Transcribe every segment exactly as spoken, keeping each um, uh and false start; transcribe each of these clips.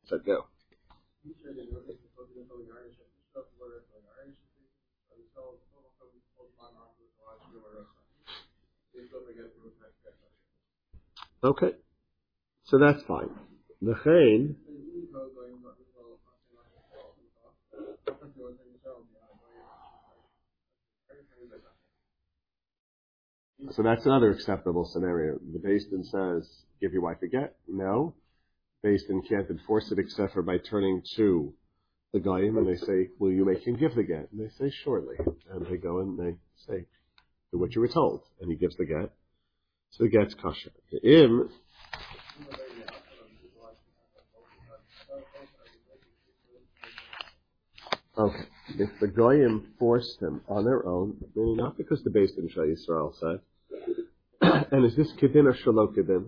So go. Okay, so that's fine. The chain. So that's another acceptable scenario. The Beis Din says, give your wife a get. No. Beis Din can't enforce it except for by turning to the Goyim and they say, will you make him give the get? And they say, surely. And they go and they say, do what you were told. And he gives the get. So the get's kosher. The im. Okay. If the Goyim forced him on their own, meaning not because the Beis Din Shal Yisrael said, and is this Kedin or Shalo Kedin?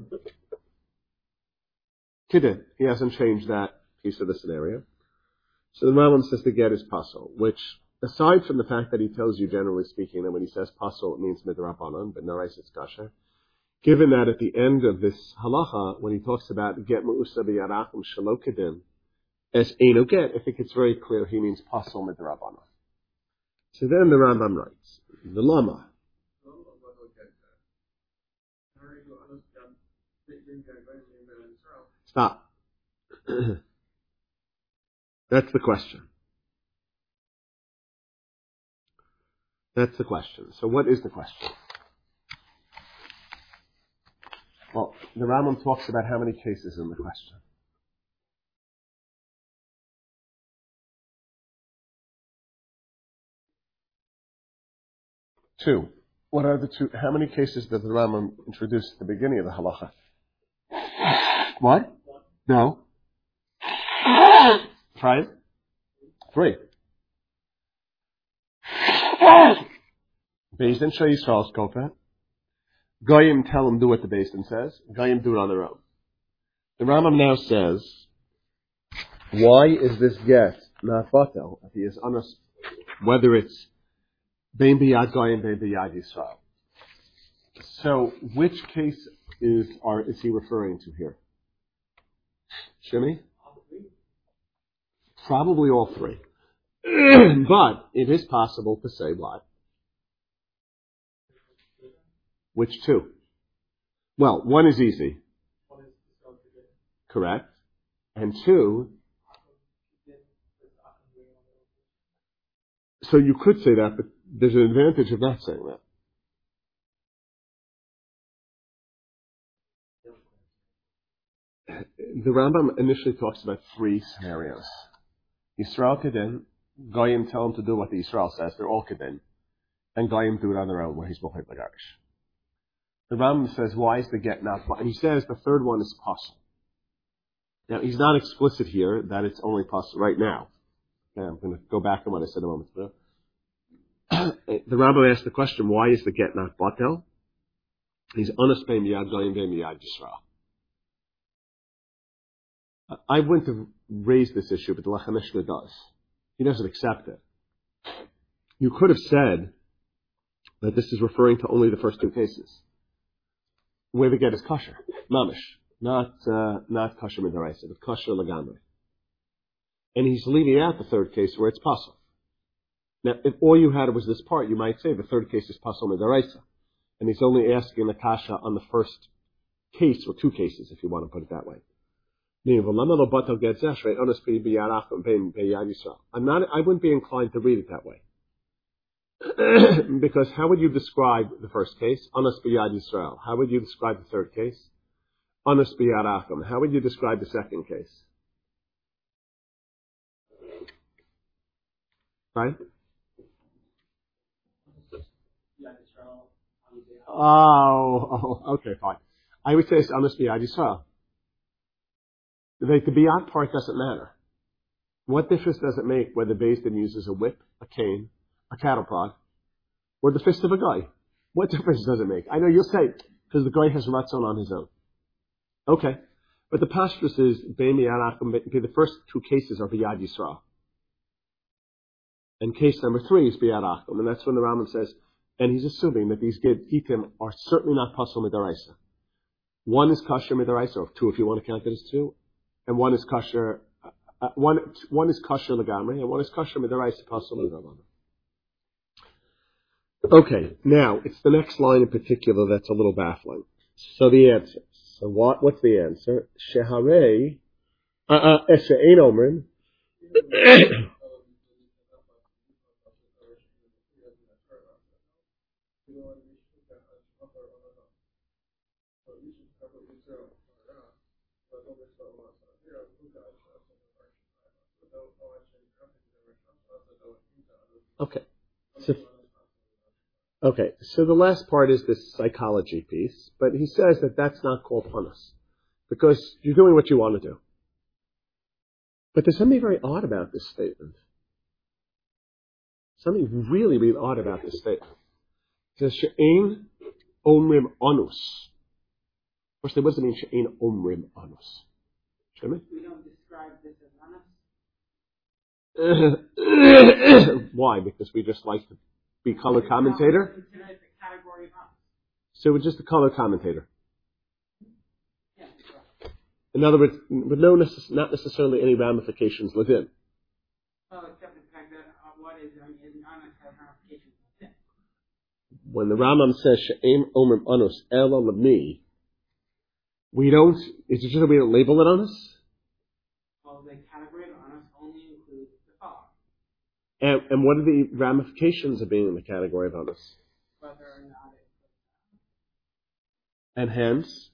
Kedin. He hasn't changed that piece of the scenario. So the Rambam says the get is pasul, which, aside from the fact that he tells you, generally speaking, that when he says pasul, it means midrabanan, but narais it's kasher. Given that at the end of this halacha, when he talks about get mu'usa b'yarachim shalo kedin, as eno get, I think it's very clear he means pasul midrabanan. So then the Rambam writes, the lama. Stop. That's the question. That's the question. So what is the question? Well, the Rambam talks about how many cases in the question. Two. What are the two? How many cases did the Rambam introduce at the beginning of the halacha? What? No. Five? Three. Beis Din Shal Yisrael scope that. Goyim tell them do what the Beis Din says. Goyim do it on their own. The Rambam now says, why is this get not batel? If he is honest, whether it's bein biyad Goyim, bein biyad Yisrael. So, which case is are is he referring to here? Shimmy? Probably all three. But it is possible to say what? Which two? Well, one is easy. Correct. And two, so you could say that, but there's an advantage of not saying that. The Rambam initially talks about three scenarios. Yisrael Kedin, Goyim tell him to do what the Yisrael says, they're all Kedin. And Goyim do it on their own, where he's Mochei Lagarish. The Rambam says, why is the get not, and he says the third one is pasul. Now, he's not explicit here that it's only pasul right now. Okay, I'm going to go back to what I said a moment ago. The Rambam asked the question, why is the get not batel? He's honest bein miyad Goyim bein miyad Yisrael. I wouldn't have raised this issue, but the Lechem Mishnah does. He doesn't accept it. You could have said that this is referring to only the first two cases, where the get is kosher, mamish, not uh, not kosher midaraisa, but kosher lagamri. And he's leaving out the third case where it's pasul. Now, if all you had was this part, you might say the third case is pasul midaraisa, and he's only asking the kasha on the first case, or two cases, if you want to put it that way. I'm not, I wouldn't be inclined to read it that way. Because how would you describe the first case? Anas b'yad Yisrael. How would you describe the third case? Anas b'yad Achim. How would you describe the second case? Right? Oh, oh, okay, fine. I would say it's Anas b'yad Yisrael. The, the biyad part doesn't matter. What difference does it make whether Beis Din uses a whip, a cane, a cattle prod, or the fist of a guy? What difference does it make? I know you'll say, because the guy has ratzon on his own. Okay. But the pashtus is, the first two cases are biyad Yisrael. And case number three is biyad Achim. And that's when the Rambam says, and he's assuming that these gitim are certainly not pasul midaraisa. One is kosher midaraisa, or two if you want to count it as two. And one is kosher uh, one one is kosher legamri, and one is kosher midaraisa pasul l'Rabbanan. Okay, now it's the next line in particular that's a little baffling. So the answer. So what? What's the answer? Sheharei uh uh she'ein omrim. Okay. So, okay. So the last part is this psychology piece, but he says that that's not called honest because you're doing what you want to do. But there's something very odd about this statement. Something really, really odd about this statement. It says she'ein omrim onus. Firstly, what does it mean she'ein omrim onus? Show me. We don't describe this as honest. Why? Because we just like to be color commentator? Consider it the category of honest. So we're just a color commentator. Yeah, sure. In other words, with no necess- not necessarily any ramifications within. Well, except the fact that uh, what is, I mean, isn't honest has ramifications within. When the Rambam says she'ein omrim onus ela l'mi, we don't. Is it just that we don't label it honest? Well, the category of honest only includes the following. And, and what are the ramifications of being in the category of honest? Whether or not it. And hence,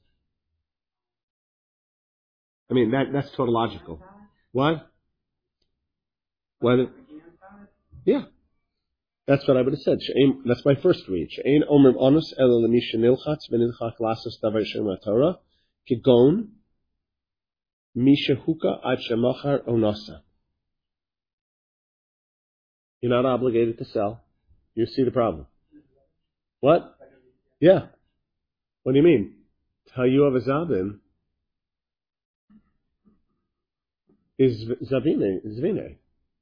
I mean that that's tautological. What? Whether? Yeah, that's what I would have said. She'ein, that's my first read. She'ein omrim onus ela l'mi shenilchatz v'nilchak lasas davar shem haTorah kigon mishahuka ad shemachar onasa. You're not obligated to sell. You see the problem. What? Yeah. What do you mean? Tayu of a zabin is zavine, zvine.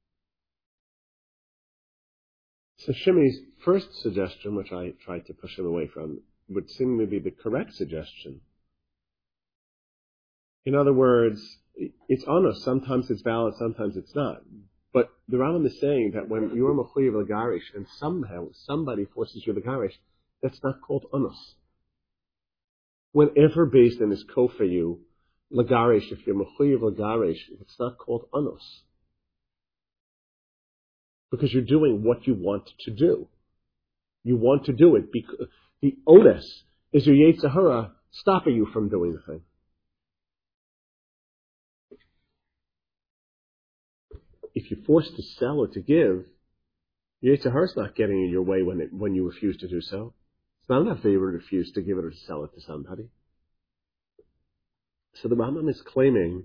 So Shimi's first suggestion, which I tried to push him away from, would seem to be the correct suggestion. In other words, it's honest. Sometimes it's valid, sometimes it's not. But the Rambam is saying that when you're mechuyev l'garish and somehow somebody forces you l'garish, that's not called honest. Whenever based in is ko for you, l'garish, if you're mechuyev l'garish, it's not called honest. Because you're doing what you want to do. You want to do it because the onus is your Yetzer Hara stopping you from doing the thing. If you're forced to sell or to give, your Yetzer Hara is not getting in your way when it, when you refuse to do so. It's not enough that you refuse to give it or to sell it to somebody. So the Rambam is claiming,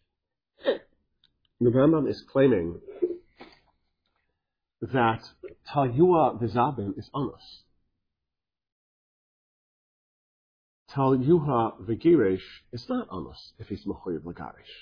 the Rambam is claiming that Talyua v'zabin is honest. Talyuha v'girish is not honest if he's mechuyev l'garish.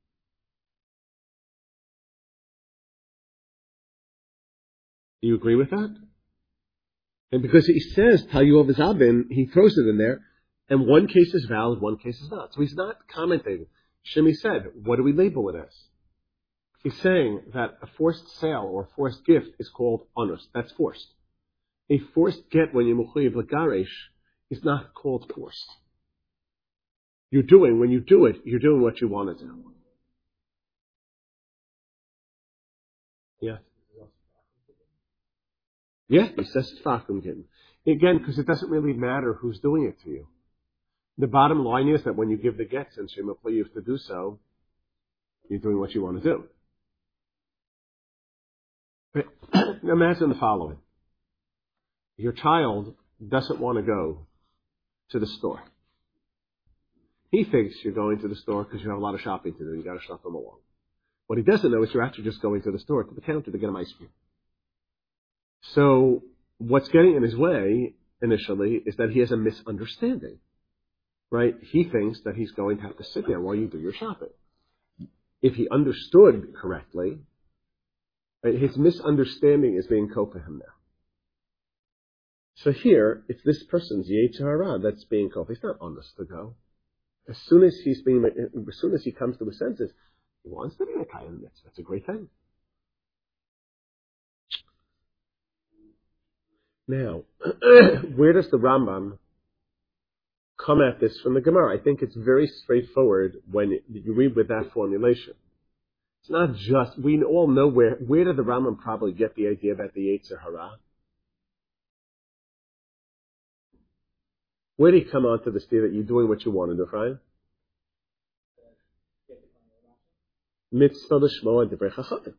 Do you agree with that? And because he says Talyuha v'zabin, he throws it in there, and one case is valid, one case is not. So he's not commenting. Shimi said, what do we label it as? He's saying that a forced sale or a forced gift is called honest. That's forced. A forced get when you're mechuyev l'garish is not called forced. You're doing, when you do it, you're doing what you want to do. Yeah. Yeah, he says it's vacuum kitten. Again, because it doesn't really matter who's doing it to you. The bottom line is that when you give the get, since you're mechuyev to do so, you're doing what you want to do. But imagine the following. Your child doesn't want to go to the store. He thinks you're going to the store because you have a lot of shopping to do. You got to shop him along. What he doesn't know is you're actually just going to the store, to the counter, to get him ice cream. So what's getting in his way initially is that he has a misunderstanding, right? He thinks that he's going to have to sit there while you do your shopping. If he understood correctly, right, his misunderstanding is being ko for him now. So here, it's this person's Yetzer Hara that's being ko. He's not honest to go. As soon as he's being, as soon as he comes to his senses, He wants to be Mekayim the mitzvah. That's a great thing. Now, where does the Rambam come at this from the Gemara? I think it's very straightforward when you read with that formulation. It's not just, we all know where, where did the Rambam probably get the idea about the Yetzer Hara? Where did he come onto this idea that you're doing what you want to do, Ephraim? Mitzvah l'shmo and divrei chachamim.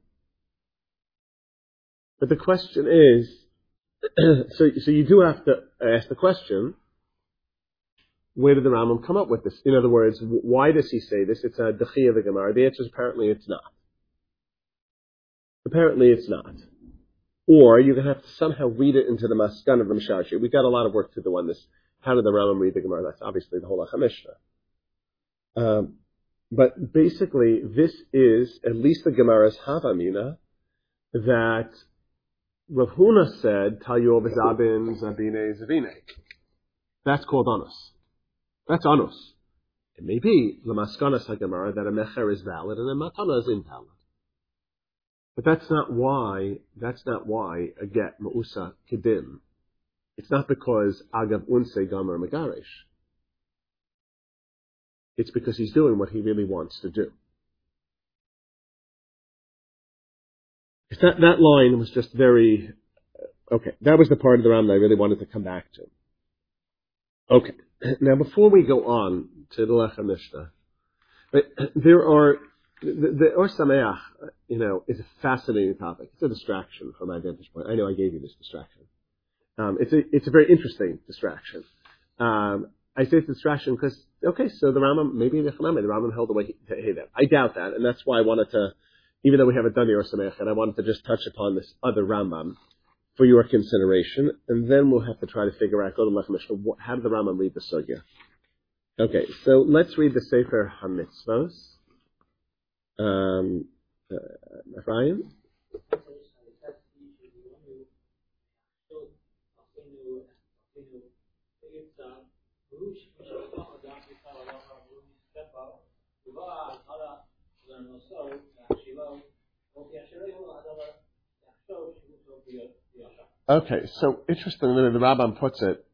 But the question is, so, so you do have to ask the question, where did the Rambam come up with this? In other words, why does he say this? It's a Dechi of the Gemara. The answer is apparently it's not. Apparently it's not. Or you're going to have to somehow read it into the Maskan of the Mishashi. We've got a lot of work to do on this. How did the Rambam read the Gemara? That's obviously the whole HaMishnah. Um, but basically, this is at least the Gemara's Havamina that Rav Huna said, Tayo v'zabin zabine zavine. That's called anus. That's anus. It may be l'maskanas haGemara that a mecher is valid and a matana is invalid. But that's not why, that's not why a get ma'usa kedim. It's not because agav unse gamer megarish. It's because he's doing what he really wants to do. That, that line was just very, okay, that was the part of the Ram that I really wanted to come back to. Okay, now before we go on to the Lechem Mishnah, there are, the, the Or Sameach, you know, is a fascinating topic. It's a distraction from my vantage point. I know I gave you this distraction. Um, it's a, it's a very interesting distraction. Um, I say it's a distraction because, okay, so the Rambam, maybe the Chanami, the Rambam held the way to hey that. I doubt that, and that's why I wanted to, even though we haven't done the Or Sameach, and I wanted to just touch upon this other Rambam for your consideration, and then we'll have to try to figure out, go to Lechem Mishnah, how did the Rambam read the Sugya? Okay, so let's read the Sefer HaMitzvos. Um, uh, Ephraim? Okay, so interestingly, the Rambam puts it,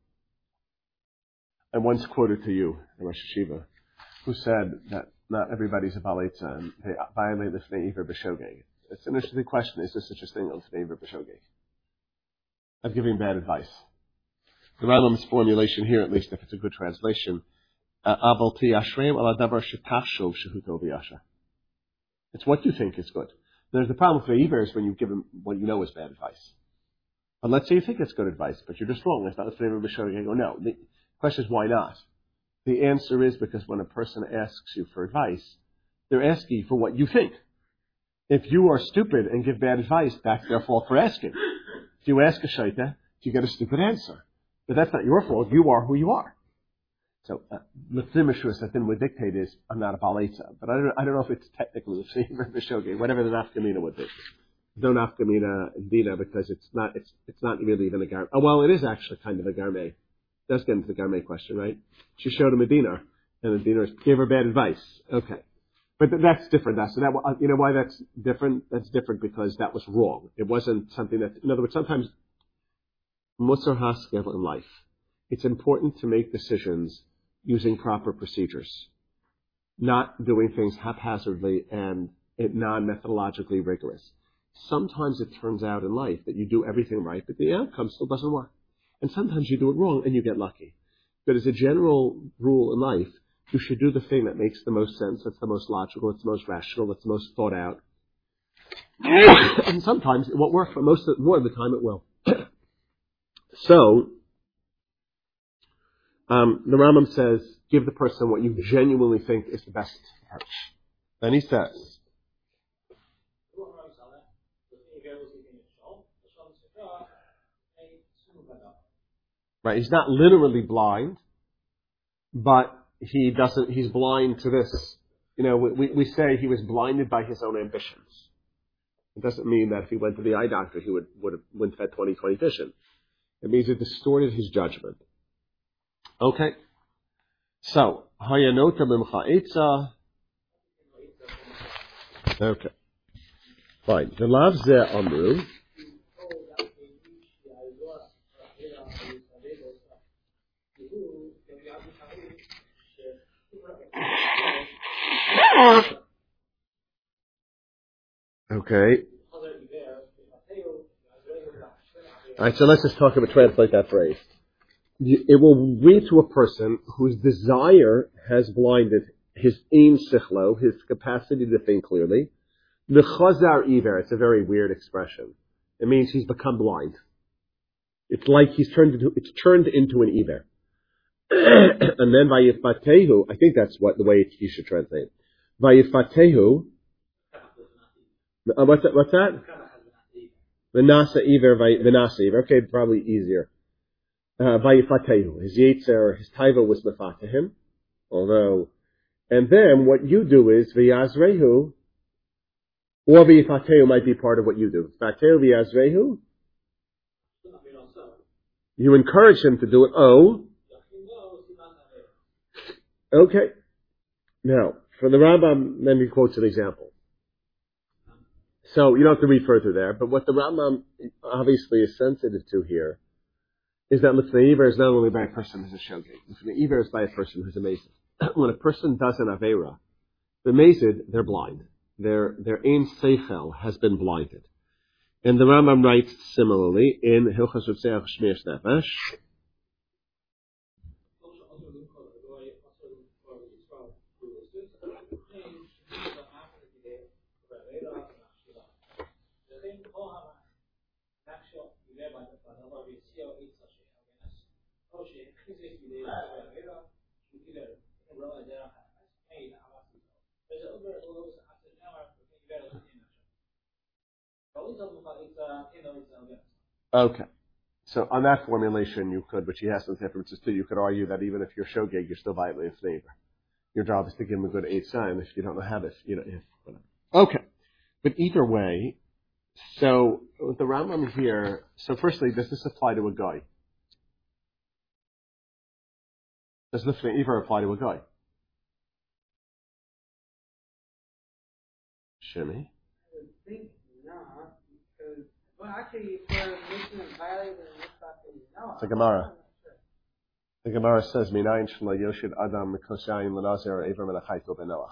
I once quoted to you, the Rosh Hashiva, who said that not everybody's a Balitza and they violate the Fnei Iver B'Shogeg. It's an interesting question. Is there such a thing on Fnei Iver B'Shogeg? I'm giving bad advice. The Rambam's formulation here, at least if it's a good translation, Aval Ti Ashreim ala davar shetachshov shehuto v'yasha. It's what you think is good. There's the problem with Fnei Iver is when you give him what you know is bad advice. But let's say you think it's good advice, but you're just wrong. It's not the Fnei Iver B'Shogeg. Or no. The question is, why not? The answer is because when a person asks you for advice, they're asking for what you think. If you are stupid and give bad advice, that's their fault for asking. If you ask a shaita, you get a stupid answer. But that's not your fault. You are who you are. So, the Tzimishus that then would dictate is, I'm not a Balitza. But I don't, I don't know if it's technically the same or B'Shogeg, whatever the nafkamina would be. No nafkamina dina because it's not, it's, it's not really even a gar. Oh, well, it is actually kind of a garmei. Does get into the Garmei question, right? She showed him a dinar, and the dinar gave her bad advice. Okay. But th- that's different. That's, so that, uh, you know why that's different? That's different because that was wrong. It wasn't something that, in other words, sometimes, Musar Haskel in life, it's important to make decisions using proper procedures, not doing things haphazardly and non-methodologically rigorous. Sometimes it turns out in life that you do everything right, but the outcome still doesn't work. And sometimes you do it wrong and you get lucky. But as a general rule in life, you should do the thing that makes the most sense, that's the most logical, that's the most rational, that's the most thought out. And sometimes it won't work, but most of, more of the time it will. So, um, the Rambam says, give the person what you genuinely think is the best approach. Then he says, right, he's not literally blind, but he doesn't, he's blind to this. You know, we, we say he was blinded by his own ambitions. It doesn't mean that if he went to the eye doctor, he would, would have, wouldn't have had twenty twenty vision. It means it distorted his judgment. Okay. So, Hayanota Mimcha Eitza. Okay. Fine. The lav zeh amru. Okay. All right, so let's just talk about, translate that phrase. It will read to a person whose desire has blinded his ein sichlo, his capacity to think clearly. The chazar iver, it's a very weird expression. It means he's become blind. It's like he's turned into, it's turned into an iver. And then vayifatehu, I think that's what the way you should translate it. Vayifatehu, uh, what's that? What's that? Vinasa iver, vinasa iver. Okay, probably easier. Vayifatehu, his yetzer, his taiva was mafat to him. Although, and then what you do is v'yazrehu, or v'yifatehu might be part of what you do. Fatehu v'yazrehu. You encourage him to do it. Oh. Okay. Now, for the Rambam, let me quote an example. So, you don't have to read further there, but what the Rambam obviously is sensitive to here is that Lifnei Iver is not only by a person who's a shogeg. Lifnei Iver is by a person who's a mazid. When a person does an Aveira, the mazid, they're blind. Their, their ein seichel has been blinded. And the Rambam writes similarly in Hilchos Rutzeach Shmiras Nefesh. Okay. So on that formulation, you could, which he has some differences too, you could argue that even if you're shogeg, you're still violating his neighbor. Your job is to give him a good eight sign if you don't know how to, you know, if, whatever. Okay. But either way, so with the Rambam here, so firstly, does this apply to a guy? Does Lifnei Iver apply to a guy? Shimmy? I would think not, because, well, actually, for making a violate and this no. It's a Gemara. The Gemara says, Minayin shla yoshid adam mikoshayin l'nazer Iver menachayto benoach.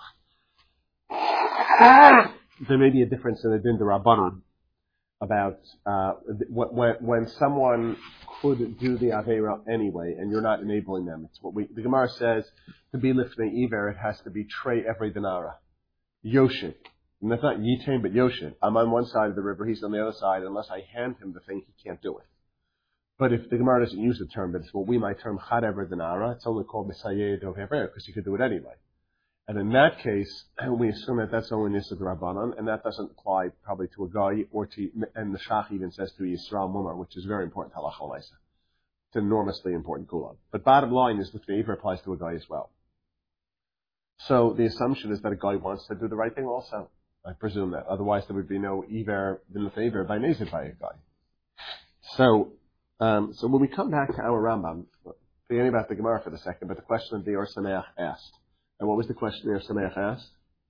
There may be a difference in the din d'Rabbanan about uh, when, when someone could do the Aveira anyway, and you're not enabling them. It's what we, the Gemara says, to be Lifnei Iver, it has to be Trey every dinara. Yoshid. And that's not Yitain, but Yoshid. I'm on one side of the river, he's on the other side. Unless I hand him the thing, he can't do it. But if the Gemara doesn't use the term, but it's what we might term Chad ever dinara, it's only called Misayeh Dov Hever, because you could do it anyway. And in that case, we assume that that's only Nisa Rabbanan, and that doesn't apply probably to a guy or to, and the Shach even says to Yisrael Mumar, which is very important to Halacha L'Maisa. It's enormously important Kulan. But bottom line is Lifnei Iver applies to a guy as well. So the assumption is that a guy wants to do the right thing also. I presume that. Otherwise there would be no Iver, Lifnei Iver by Nezid by a guy. So, um, so when we come back to our Rambam, forgetting about the Gemara for the second, but the question that the Or Sameach asked. And what was the question there Sameach asked?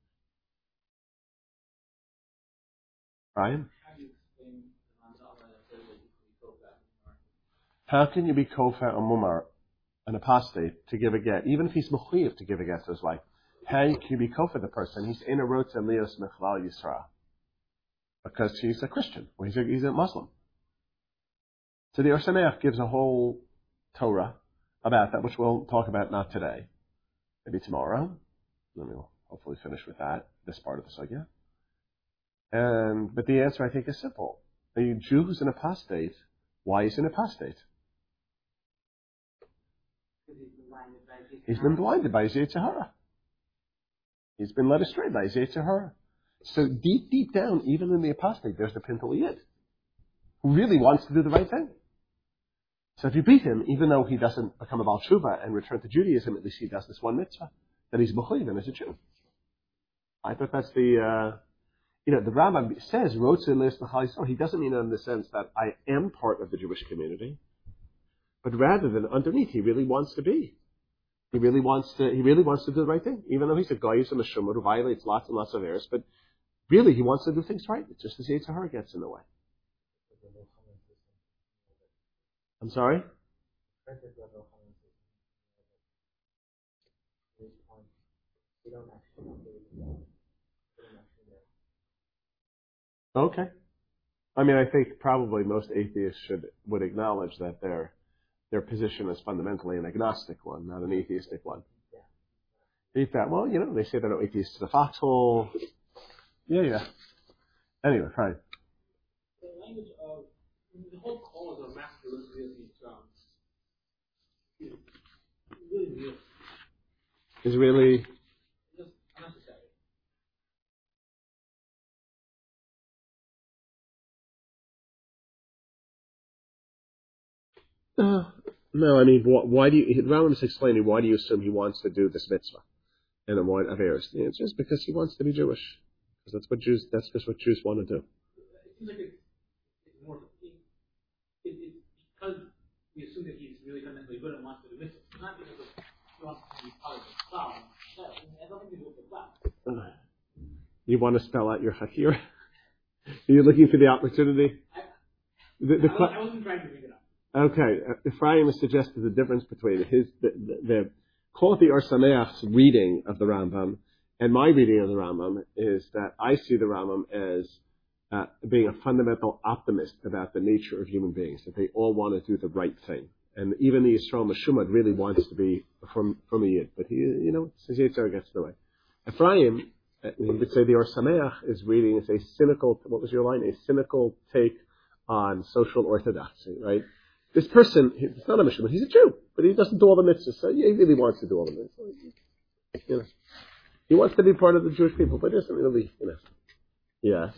Brian? How can you be kofa or mumar, an apostate, to give a get, even if he's mechuyev to give a get to his wife? How can you be kofa the person? He's in a rotza lios mechlal Yisra, because he's a Christian, or he's a, he's a Muslim. So the Or Sameach gives a whole Torah about that, which we'll talk about not today. Maybe tomorrow. Then we'll hopefully finish with that, this part of the sugya. And, but the answer I think is simple. A Jew who's an apostate, why is he an apostate? He's been blinded by his Yetzer Hara. He's been led astray by his Yetzer Hara. So deep, deep down, even in the apostate, there's the Pintel Yid, who really wants to do the right thing. So if you beat him, even though he doesn't become a Baal Tshuva and return to Judaism, at least he does this one mitzvah, that he's mechuyev as a Jew. I thought that's the, uh, you know, the Rambam says, Rotzin Lis L'chal Yisrael. He doesn't mean it in the sense that I am part of the Jewish community, but rather than underneath, he really wants to be. He really wants to, he really wants to do the right thing, even though he's a guy who's a Meshumah who violates lots and lots of errors, but really he wants to do things right. It's just the Yetzer Hara gets in the way. I'm sorry? Okay. I mean, I think probably most atheists should would acknowledge that their their position is fundamentally an agnostic one, not an atheistic one. Eat that. Well, you know, they say they're no atheists to the foxhole. Yeah, yeah. Anyway, fine. The language of the whole cause of masculinity of these drums is really real. Is really Just unnecessary. Uh, no, I mean, wh- why do you, Rambam is explaining why do you assume he wants to do this mitzvah and avoid Averis? The answer is because he wants to be Jewish. Because that's what Jews, that's just what Jews want to do. It seems like it's, it's more, it, it, it's because we assume that he's really fundamentally good and wants to do mitzvah. It's not because of, he wants to be part of the cloud. That has nothing to do with the cloud. Uh, you want to spell out your hakir? Are you looking for the opportunity? I, The, the, I, I wasn't trying to bring it up. Okay, Ephraim has suggested the difference between his the, the, the call it the Or Sameach's reading of the Rambam and my reading of the Rambam is that I see the Rambam as uh, being a fundamental optimist about the nature of human beings, that they all want to do the right thing, and even the Yisrael Meshumad really wants to be from from a Yid, but he, you know, says Yetzer gets in the way. Ephraim, uh, we would say the Or Sameach is reading as a cynical. What was your line? A cynical take on social orthodoxy, right? This person, he's not a Mishmah, he's a Jew, but he doesn't do all the mitzvahs, so yeah, he really wants to do all the mitzvahs. You know, he wants to be part of the Jewish people, but he doesn't really, you know. Yeah.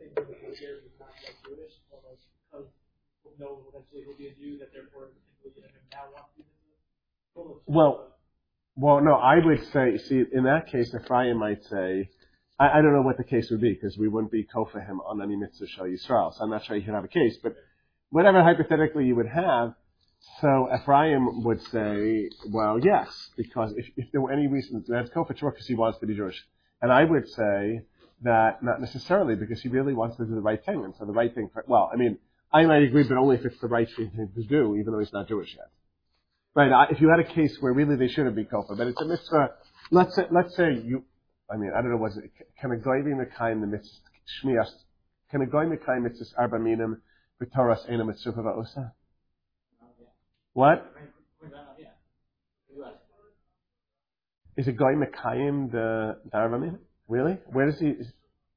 Well, well, no, I would say, see, in that case, Ephraim might say, I, I don't know what the case would be, because we wouldn't be kofa him on any mitzvah shal Yisrael, so I'm not sure you could have a case, but whatever hypothetically you would have, so Ephraim would say, well, yes, because if, if there were any reason, that's kofa Torah because he wants to be Jewish. And I would say that not necessarily because he really wants to do the right thing. And so the right thing, for, well, I mean, I might agree, but only if it's the right thing to do, even though he's not Jewish yet. Right, I, if you had a case where really they shouldn't be kofa, but it's a mitzvah, let's say, let's say you, I mean, I don't know, was it, can a goy be mekayim the mitzvah, shmiyas, can a goy mekayim mitzvah arba minim, B'toras ena mitzvah va'osa? What? Is a guy Mekayim the Darvamin? Really? Where does he? Is...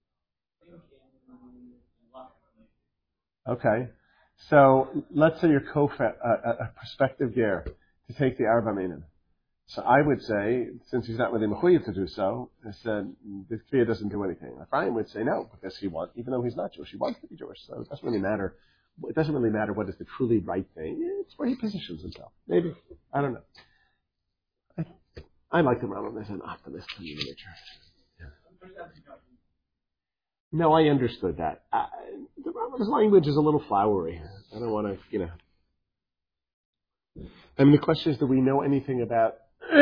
Okay. So let's say you're kofet, a, a prospective ger, to take the Arvaminim. So I would say, since he's not really mechuyev to do so, I said the Kriya doesn't do anything. Ephraim would say no, because he wants, even though he's not Jewish, he wants to be Jewish, so it doesn't really matter. It doesn't really matter what is the truly right thing. It's where he positions himself. Maybe. I don't know. I, I like the Rambam as an optimist in the nature. Yeah. No, I understood that. I, the Rambam's language is a little flowery. I don't want to, you know. I mean, the question is, do we know anything about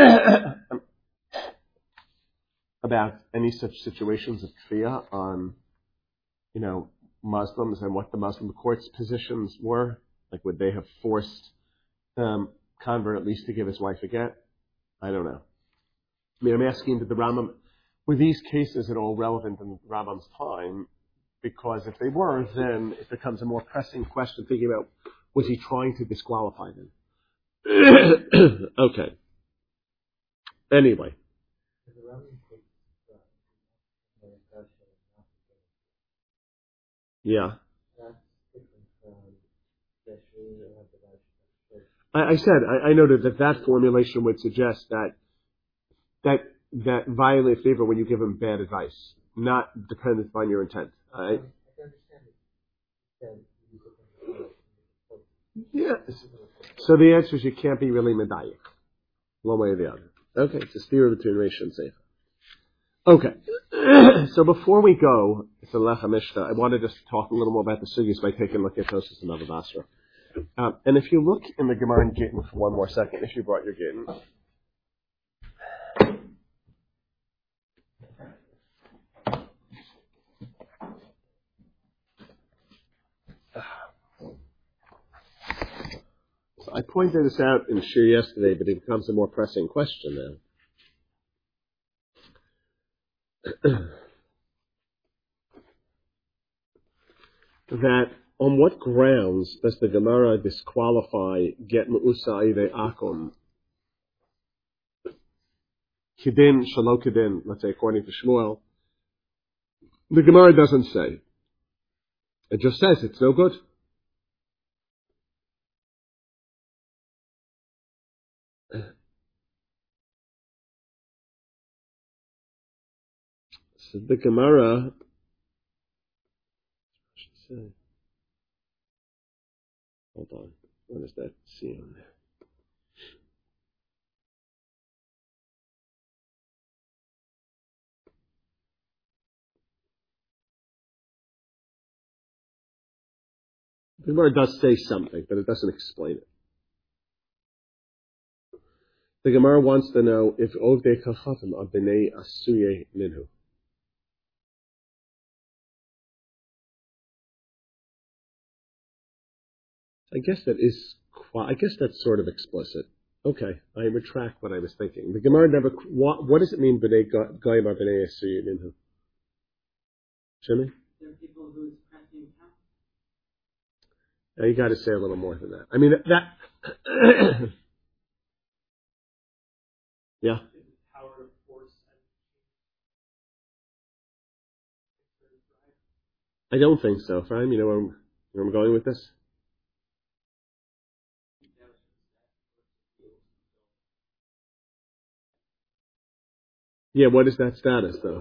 about any such situations of kfiyah on, you know, Muslims and what the Muslim court's positions were? Like, would they have forced um, convert at least to give his wife a get? I don't know. I mean, I'm asking, did the Rambam, were these cases at all relevant in Rambam's time? Because if they were, then it becomes a more pressing question, thinking about, was he trying to disqualify them? Okay. Anyway. Yeah. I, I said, I, I noted that that formulation would suggest that that that violate favor when you give him bad advice, not dependent on your intent. Right? Yes. So the answer is you can't be really medayik, one way or the other. Okay, it's a steer between Reish and Sefer. Okay. So before we go to Lechem Mishnah, I want to just talk a little more about the sugis by taking a look at Tosfos and Bava Basra. Um, and if you look in the Gemara in Gittin for one more second, if you brought your Gittin. I pointed this out in the shir yesterday, but it becomes a more pressing question now. That on what grounds does the Gemara disqualify get Me'usa Aide Akum? Kidin, Shalo Kidin, let's say according to Shmuel. The Gemara doesn't say. It just says it's no good. So the Gemara, say, hold on, what is that seeing? The Gemara does say something, but it doesn't explain it. The Gemara wants to know if Ovdei Kachavim are B'nei Asuye Minhu. I guess that is, I guess that's sort of explicit. Okay, I retract what I was thinking. The Gemara never, what, what does it mean, B'nei Goyim are B'nei Asuye Minhu? Jimmy? There are people whose pressing count. Now you got to say a little more than that. I mean, that, yeah. I don't think so, Fine. You know where I'm, where I'm going with this? Yeah, what is that status, though?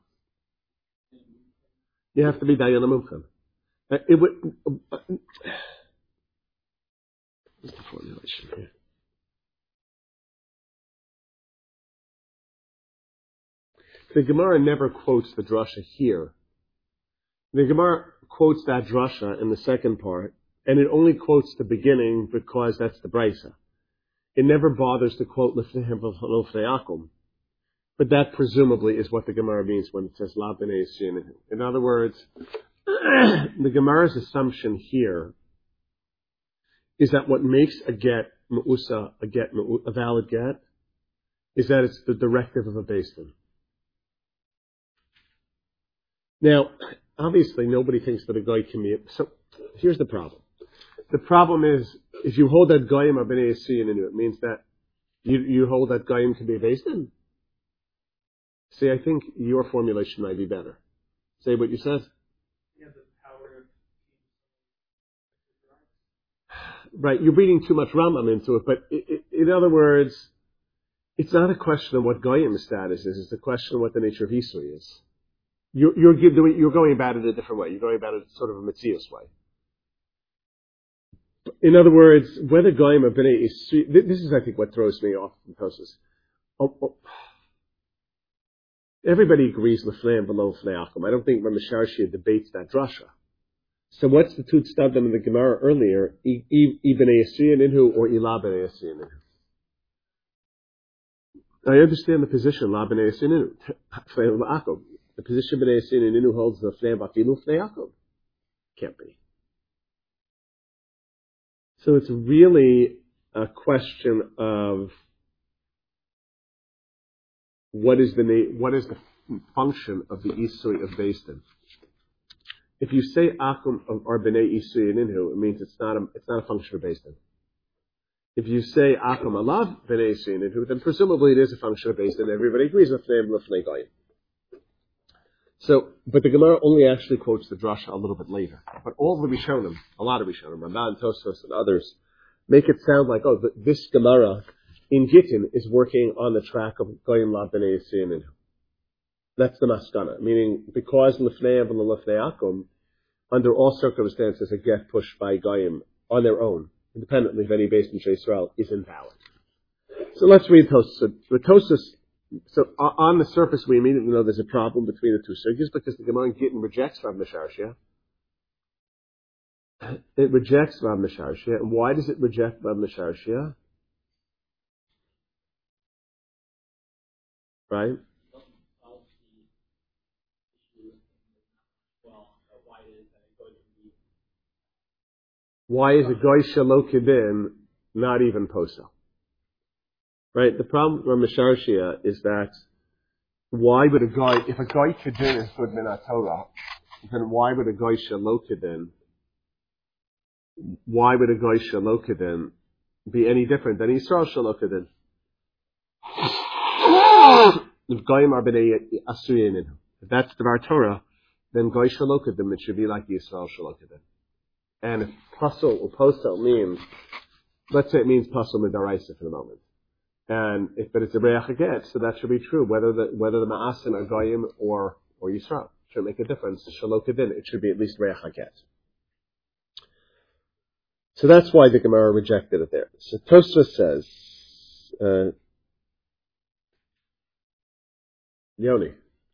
You have to be Dayan Amumcham. Uh, it would. Uh, uh, what's the formulation here? The Gemara never quotes the drasha here. The Gemara quotes that drasha in the second part, and it only quotes the beginning because that's the brisa. It never bothers to quote Lefnehem v'Lofnei Akum. But that presumably is what the Gemara means when it says La B'nei Yisrael. In other words, the Gemara's assumption here is that what makes a get Me'usa a get a valid get is that it's the directive of a Beis Din. Now, obviously, nobody thinks that a guy can be. So, here's the problem. The problem is, if you hold that Goyim are B'nei Yisrael, it means that you, you hold that Goyim can be a Beis Din. See, I think your formulation might be better. Say what you said. You have the power of... Right, you're reading too much Rambam into it, but it, it, in other words, it's not a question of what Goyim's status is, it's a question of what the nature of Yisrael is. You're, you're, you're going about it a different way. You're going about it sort of a Metzius way. In other words, whether Goyim or B'nai Yisrael, this is, I think, what throws me off in Tosas. Oh, oh. Everybody agrees Lefnei and below Lefnei Akum. I don't think Ramesharshia debates that drasha. So what's the Tut Stavdim in the Gemara earlier? Ibn Yisrael Inhu or Ila B'nei Yisrael Inhu? I understand the position La B'nei Yisrael Inhu. The position B'nei Yisrael Inhu holds Lefnei Bafilu Lefnei Akum. Can't be. So it's really a question of What is the na- what is the function of the Isui of Beis Din? If you say Akum or B'nei Isui and Inhu, it means it's not a it's not a function of Beis Din. If you say Akum Alav B'nei Isui and Inhu, then presumably it is a function of Beis Din. Everybody agrees with them Lefnei Goyim. So, but the Gemara only actually quotes the drasha a little bit later. But all the Rishonim, a lot of Rishonim, Ramban, Tosfos, and others, make it sound like, oh, this Gemara in Gittin is working on the track of Goyim La B'nei Yisrael Inhu. That's the maskana, meaning because Lefnei and Lefnei Akum, under all circumstances, a get pushed by Goyim on their own, independently of any Beis Din Yisrael, is invalid. So let's read Tosfos. The Tosfos. So on the surface, we immediately know there's a problem between the two sugyas because the Gemara in Gittin rejects Rav Mesharshia. It rejects Rav Mesharshia, and why does it reject Rav Mesharshia? Right? Why is a goy shalo kidin not even posel. Right? The problem with Misharshia is that why would a guy, if a guy kedin is good min Torah, then why would a guy shelo kedin, why would a guy shelo kedin be any different than Yisrael shelo kedin? If goyim are b'nei asuyin, if that's the Bar Torah, then goy shelo kedin, it should be like Yisrael shelo kedin. And if pasol or posel means, let's say it means pasol midaraisa for the moment. And if, but it's a reach haget, so that should be true, whether the, whether the ma'asim are goyim or, or Yisrael. It shouldn't make a difference. Shelo kedin, it should be at least reach haget. So that's why the Gemara rejected it there. So Tosfos says, uh, Yoni.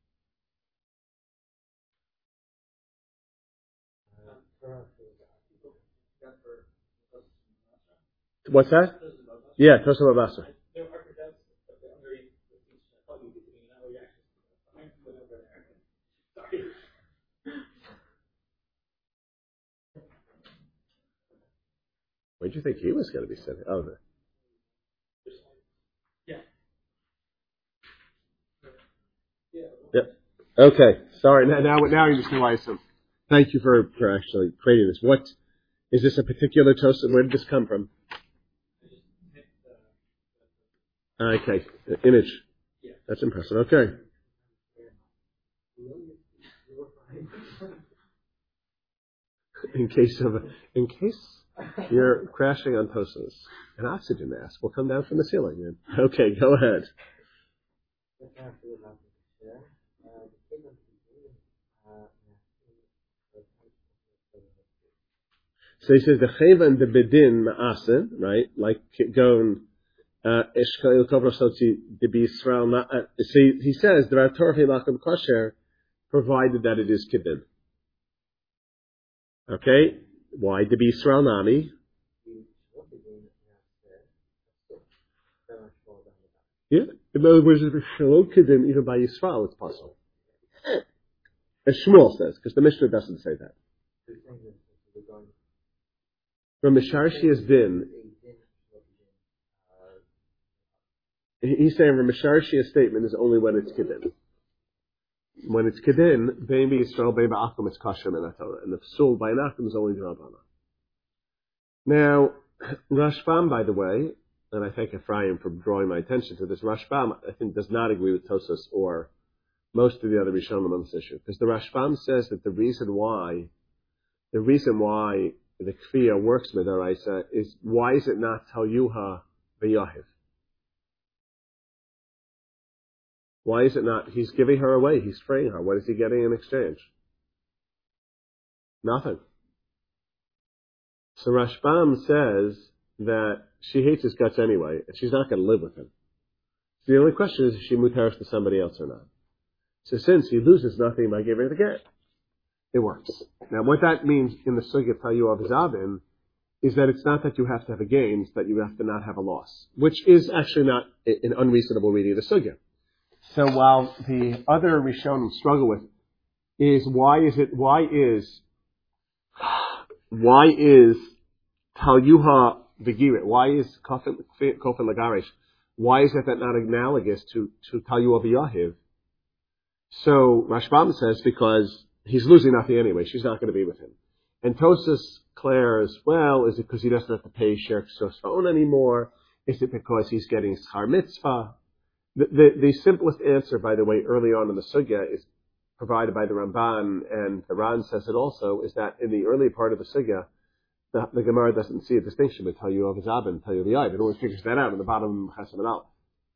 What's that? Yeah, Tosfos Mabasra. Where did you think he was going to be sitting? Oh, there. Yeah. Yep. Okay. Sorry. Now, now, now you understand why I said. Thank you for, for actually creating this. What is this a particular toast? Where did this come from? Okay. The image. That's impressive. Okay. In case of, in case you're crashing on Tosfos, an oxygen mask will come down from the ceiling. Okay, go ahead. So he says the cheva and the bedin ma'asen, right? Like going eshkail kovrasotzi the B'Yisrael. So he says the Torah hilachim kosher, provided that it is kedin. Okay, why the B'Yisrael nami? Yeah, in other words, if it's shelo kedin even by Yisrael, it's possible. As Shmuel says, because the Mishnah doesn't say that. From Misharshia's din, he's saying from Misharshia's statement is only when it's kedin. When it's kedin, baby Yisrael, baby Akum, it's kasher min Torah, and the psul by Akum is only drabana. Now, Rashbam, by the way, and I thank Ephraim for drawing my attention to this. Rashbam, I think, does not agree with Tosfos or most of the other Rishonim on this issue, because the Rashbam says that the reason why, the reason why the Kfiyah works with Araisa is, why is it not Talyuha v'Yahiv? Why is it not? He's giving her away. He's freeing her. What is he getting in exchange? Nothing. So Rashbam says that she hates his guts anyway, and she's not going to live with him. So the only question is, is she mutaris to somebody else or not? So since he loses nothing by giving her the get, it works. Now what that means in the Sugya Tayu of Zabin is that it's not that you have to have a gain, it's that you have to not have a loss, which is actually not an unreasonable reading of the Sugya. So while the other Rishonim struggle with is why is it, why is, why is Talyuha Vigirit, why is Kofin Lagarish, why is that not analogous to, to Talyuha V'Yahiv? So Rashbam says because he's losing nothing anyway, she's not going to be with him. And Tosfos declares, well, is it because he doesn't have to pay Sher Ksos Fa'on anymore? Is it because he's getting Schar Mitzvah? The, the, the simplest answer, by the way, early on in the Sugya is provided by the Ramban, and the Ran says it also, is that in the early part of the Sugya, the, the Gemara doesn't see a distinction between Tayu of Zabin and Tayu V'Yahiv. It only figures that out in the bottom of Chesed and Aleph.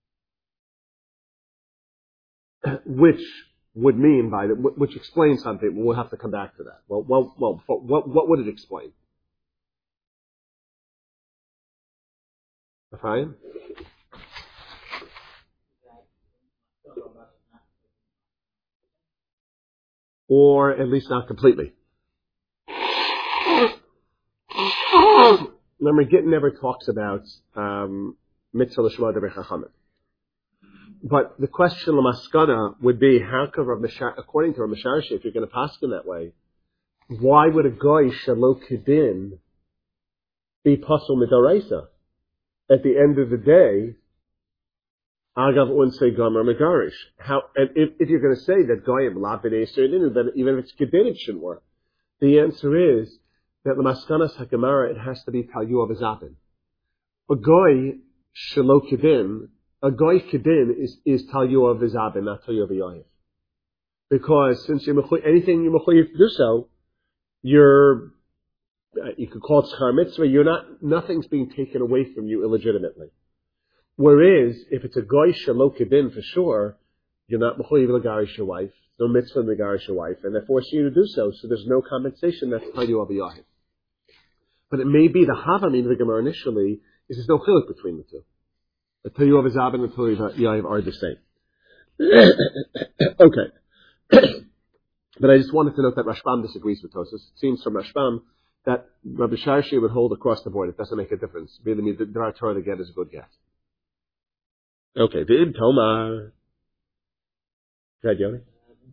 Which would mean by the, which explains something. We'll have to come back to that. Well, well, well. What, what would it explain? Fine. Or at least not completely. Remember, Gittin never talks about um, mitzvah l'shma d'rei chachamim. But the question l'maskana would be, how could Rav Mishar, according to Rav Misharshi, if you're going to pass in that way, why would a goy shelo kedin be pasul midoraisa? at the end of the day, Agav Unsei Gomer Megarish. How, and if, if you're going to say that Goyim Lapid Eser Dinu, then even if it's Kedin, it shouldn't work. The answer is that the Maskanas HaGemara, it has to be Talyu of Azapin. A Goy Shalo Kedin, a Goy Kedin is, is Talyu of Azapin, not Talyu of Yohiv. Because since you're anything you're mechuyev to do so, you're, uh, you could call it schar mitzvah, you're not, nothing's being taken away from you illegitimately. Whereas, if it's a goy shalo kedin for sure, you're not mechuyev legarish your wife, no mitzvah legarish your wife, and they're forcing you to do so, so there's no compensation, that's talyu of yohiv. But it may be the havamim of the Gemara initially is there's no chiluk between the two. The talyu of Zabin and the talyu of yohiv are the same. Okay. But I just wanted to note that Rashbam disagrees with Tosfos. It seems from Rashbam that Rabbi Sharshi would hold across the board. It doesn't make a difference. Really, the Dvar Torah to get is a good get. Okay, the Ib Tomar. Go ahead, Yoni.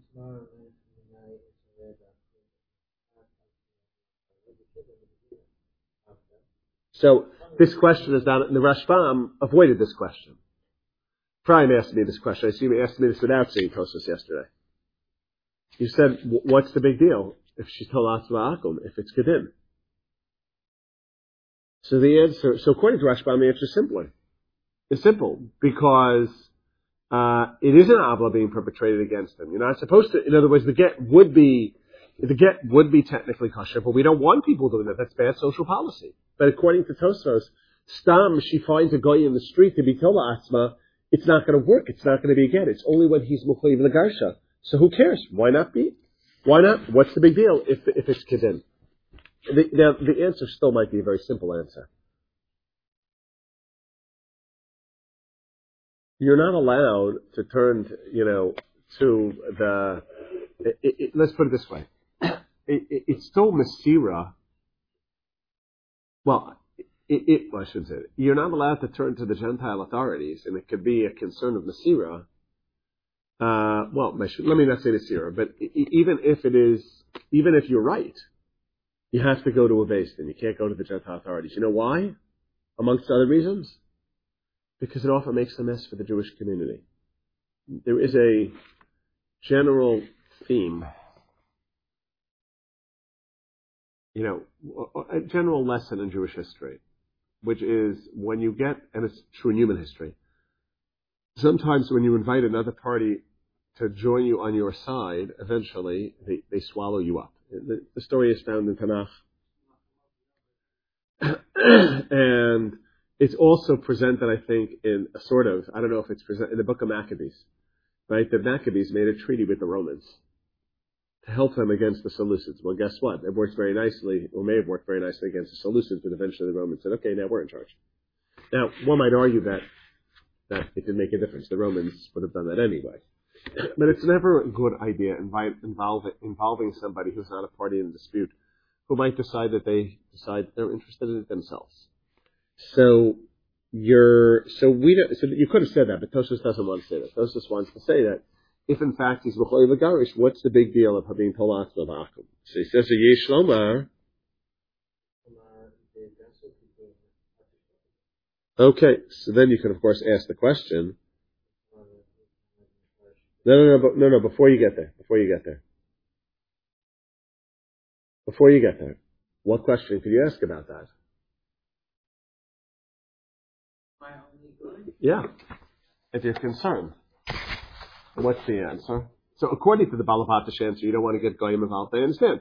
So this question is down. The Rashbam avoided this question. Prime asked me this question. I assume he asked me this without seeing Tosfos yesterday. You said, what's the big deal if she's told Atzma Akum, if it's Kedin? So the answer, so according to Rashbam, the answer is simpler. It's simple, because uh, it is an avla being perpetrated against them. You're not supposed to, in other words, the get would be, the get would be technically kosher, but we don't want people doing that. That's bad social policy. But according to Tosfos, Stam, she finds a guy in the street to be told Atzma, it's not going to work, it's not going to be a get. It's only when he's Mukhliv Lagarsha. So who cares? Why not be? Why not? What's the big deal if if it's kedin? The, now, the answer still might be a very simple answer. You're not allowed to turn, to, you know, to the. It, it, let's put it this way: it, it, it's still Masira. Well, it, it, well, I shouldn't say it. You're not allowed to turn to the Gentile authorities, and it could be a concern of Masira. Uh, well, let me not say this here, but even if it is, even if you're right, you have to go to a base, and you can't go to the Gentile authorities. You know why? Amongst other reasons? Because it often makes a mess for the Jewish community. There is a general theme, you know, a general lesson in Jewish history, which is when you get, and it's true in human history, sometimes when you invite another party to join you on your side, eventually they, they swallow you up. The, the story is found in Tanakh. And it's also presented, I think, in a sort of, I don't know if it's presented in the book of Maccabees, right? The Maccabees made a treaty with the Romans to help them against the Seleucids. Well, guess what? It worked very nicely, or may have worked very nicely against the Seleucids, but eventually the Romans said, okay, now we're in charge. Now, one might argue that that it didn't make a difference. The Romans would have done that anyway. But it's never a good idea invite, involve, involving somebody who's not a party in the dispute, who might decide that they decide they're interested in it themselves. So you're, so we don't, so you could have said that, but Tosfos doesn't want to say that. Tosfos wants to say that if in fact he's Mechoy L'Garish, what's the big deal of being told Atzma V'Akum? So he says, Yesh Lomar. Okay, so then you can of course ask the question. No, no, no, no, no, before you get there, before you get there. Before you get there, what question could you ask about that? Yeah, if you're concerned. What's the answer? So according to the Balabatish answer, you don't want to get Goyim involved. I understand.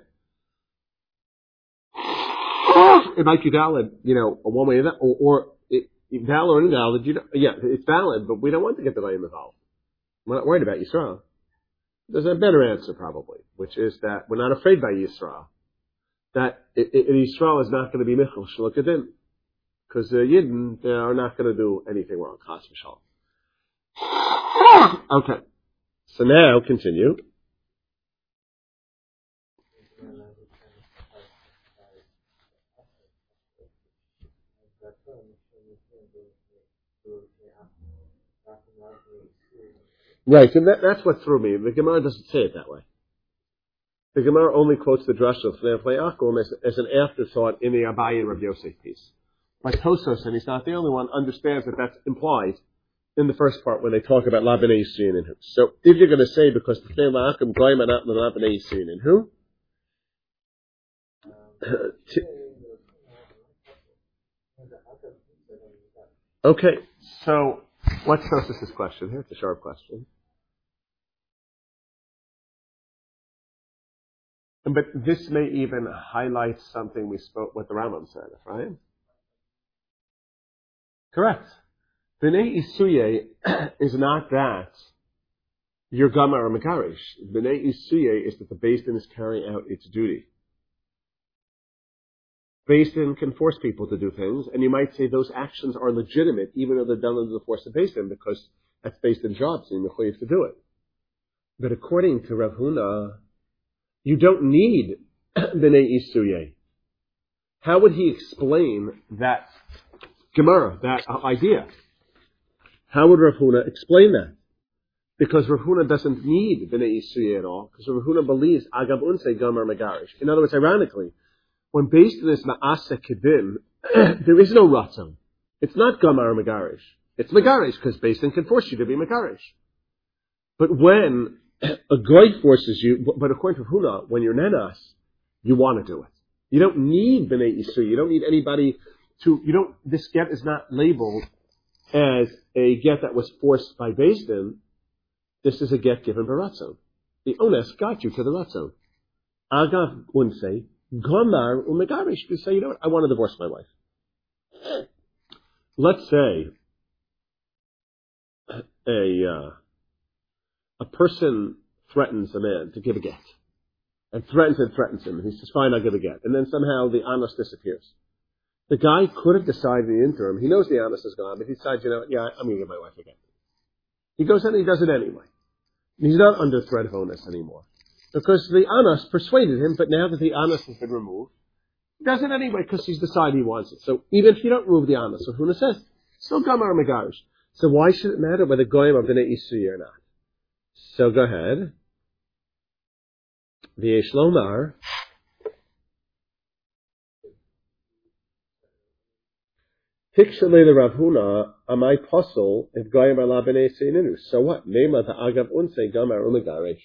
It might be valid, you know, one way or that, or, or it, valid or invalid, you know, yeah, it's valid, but we don't want to get the Goyim involved. We're not worried about Yisrael. There's a better answer probably, which is that we're not afraid by Yisrael. That it, it, Yisrael is not going to be Michal Shalokadin. Because the Yidden, they are not going to do anything wrong. Chas v'shalom. Okay. So now, continue. Right, and that, that's what threw me. The Gemara doesn't say it that way. The Gemara only quotes the drush of Fnei Akum as, as an afterthought in the Abaye and Rav Yosef piece. But Tosos, and he's not the only one, understands that that's implied in the first part when they talk about La B'nai Yisrael and who. So if you're going to say because the Pnei La'akim Goyim are not La B'nai Yisrael and who? Okay, so what's Tosos' question here? It's a sharp question. But this may even highlight something we spoke, what the Rambam said, right? Correct. B'nai Isuye is not that you're Gamar or Megarish. B'nai Isuye is that the Beis Din is carrying out its duty. Beis Din can force people to do things, and you might say those actions are legitimate, even though they're done under the force of Beis Din, because that's Beis Din's job, so you're mechuyev to do it. But according to Rav Huna, you don't need B'nai Isuye. How would he explain that Gemara, that idea? How would Rav Huna explain that? Because Rav Huna doesn't need B'nai Isuye at all, because Rav Huna believes Agav Unse Gamar Megarish. In other words, ironically, when based on this Ma'aseh Kedin, there is no Ratzon. It's not Gamar Megarish. It's Megarish, because Beis Din can force you to be Megarish. But when a goy forces you, but according to Huna, when you're Nenas, you want to do it. You don't need B'nai Isuye. You don't need anybody to, you don't, this get is not labeled as a get that was forced by Beis Din. This is a get given by Ratzon. The Ones got you to the Ratzon. Agav Unse, Gamar Umegarish. You say, you know what, I want to divorce my wife. Let's say a uh, a person threatens a man to give a get. And threatens and threatens him. And he says, fine, I'll give a get. And then somehow the Anos disappears. The guy could have decided in the interim, he knows the Anos is gone, but he decides, you know what, yeah, I'm going to give my wife a get. He goes in and he does it anyway. He's not under threat of onus anymore. Because the Anos persuaded him, but now that the Anos has been removed, he does it anyway because he's decided he wants it. So even if you don't remove the Anos, so Huna says, still Gamar Megarish. So why should it matter whether Goyim are B'nai Isuye or not? So go ahead. V'yesh lomar. Tikshale the Rav Huna, amai posel if Goyim are la B'nai Isuye. So what? Nema the Agav Unse Gamar Umegarish.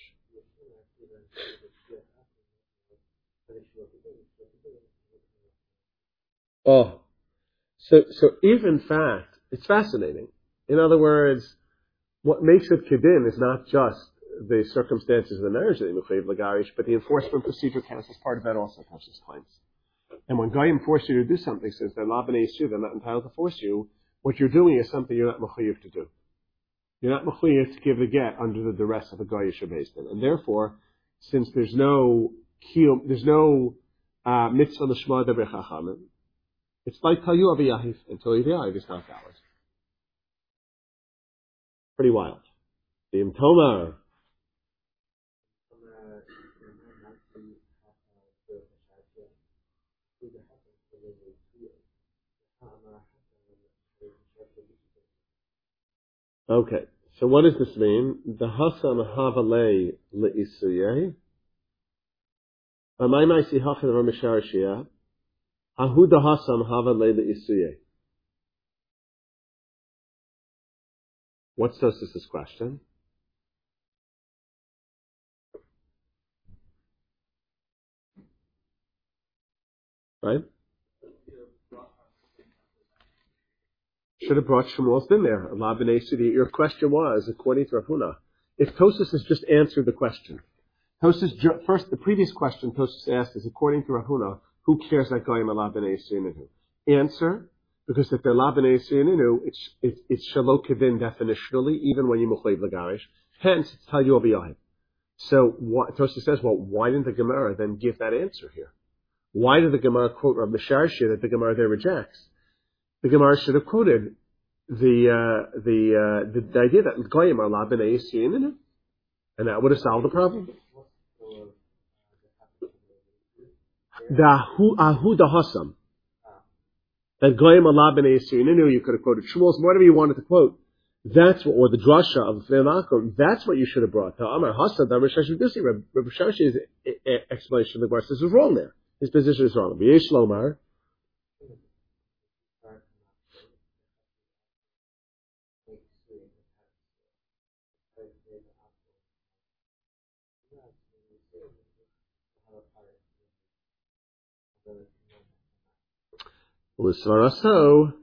Oh, so so if in fact it's fascinating. In other words, what makes it kedin is not just the circumstances of the marriage that they mechuyev l'garish, but the enforcement procedure counts as part of that also. Tosfos claims. And when Goyim force you to do something, since they're la b'nei Yisrael, they're not entitled to force you. What you're doing is something you're not mechuyev to do. You're not mechuyev to give the get under the duress of a goyish Beis Din, and therefore, since there's no kiyum, there's no uh, mitzvah l'shma devrei chachamim. It's like Tayu Aviyahiv, until Aviyahiv is not valid. Pretty wild. The Imtomar. Okay, so what does this mean? The Hasam Havalei Le'isuyeh. Amai Maisi Hachan Ramishar Shia. Ahuda Hasam Havalei Le'isuyeh. What's Tosfos' question? Right? Should have brought Shmuel's in there. Allah b'nei Sudi. Your question was, according to Rav Huna, if Tosfos has just answered the question. Tosfos first, the previous question Tosfos asked is, according to Rav Huna, who cares that Goyim Allah b'nei Sudi? Answer, because if they're La B'nai Yisrael, it's it's it's Shalo Kedin definitionally, even when you mechuyev l'garish. Hence, it's Tayu Aviyahiv. So what Tosfos says, well, why didn't the Gemara then give that answer here? Why did the Gemara quote Rav Misharshia that the Gemara there rejects? The Gemara should have quoted the uh, the, uh, the the idea that Goyim are La B'nai Yisrael, and that would have solved the problem. The Ahu Ahu the Hasam. That Goyim Allah b'nei Yisrael, you could have quoted Shmuel's, whatever you wanted to quote. That's what, or the drasha of the Fnei that's what you should have brought. The Amar Hasad, the Rishash Udusi, Rabbi Shashi's explanation of the Gemara says is wrong there. His position is wrong. V'yesh lomar. So,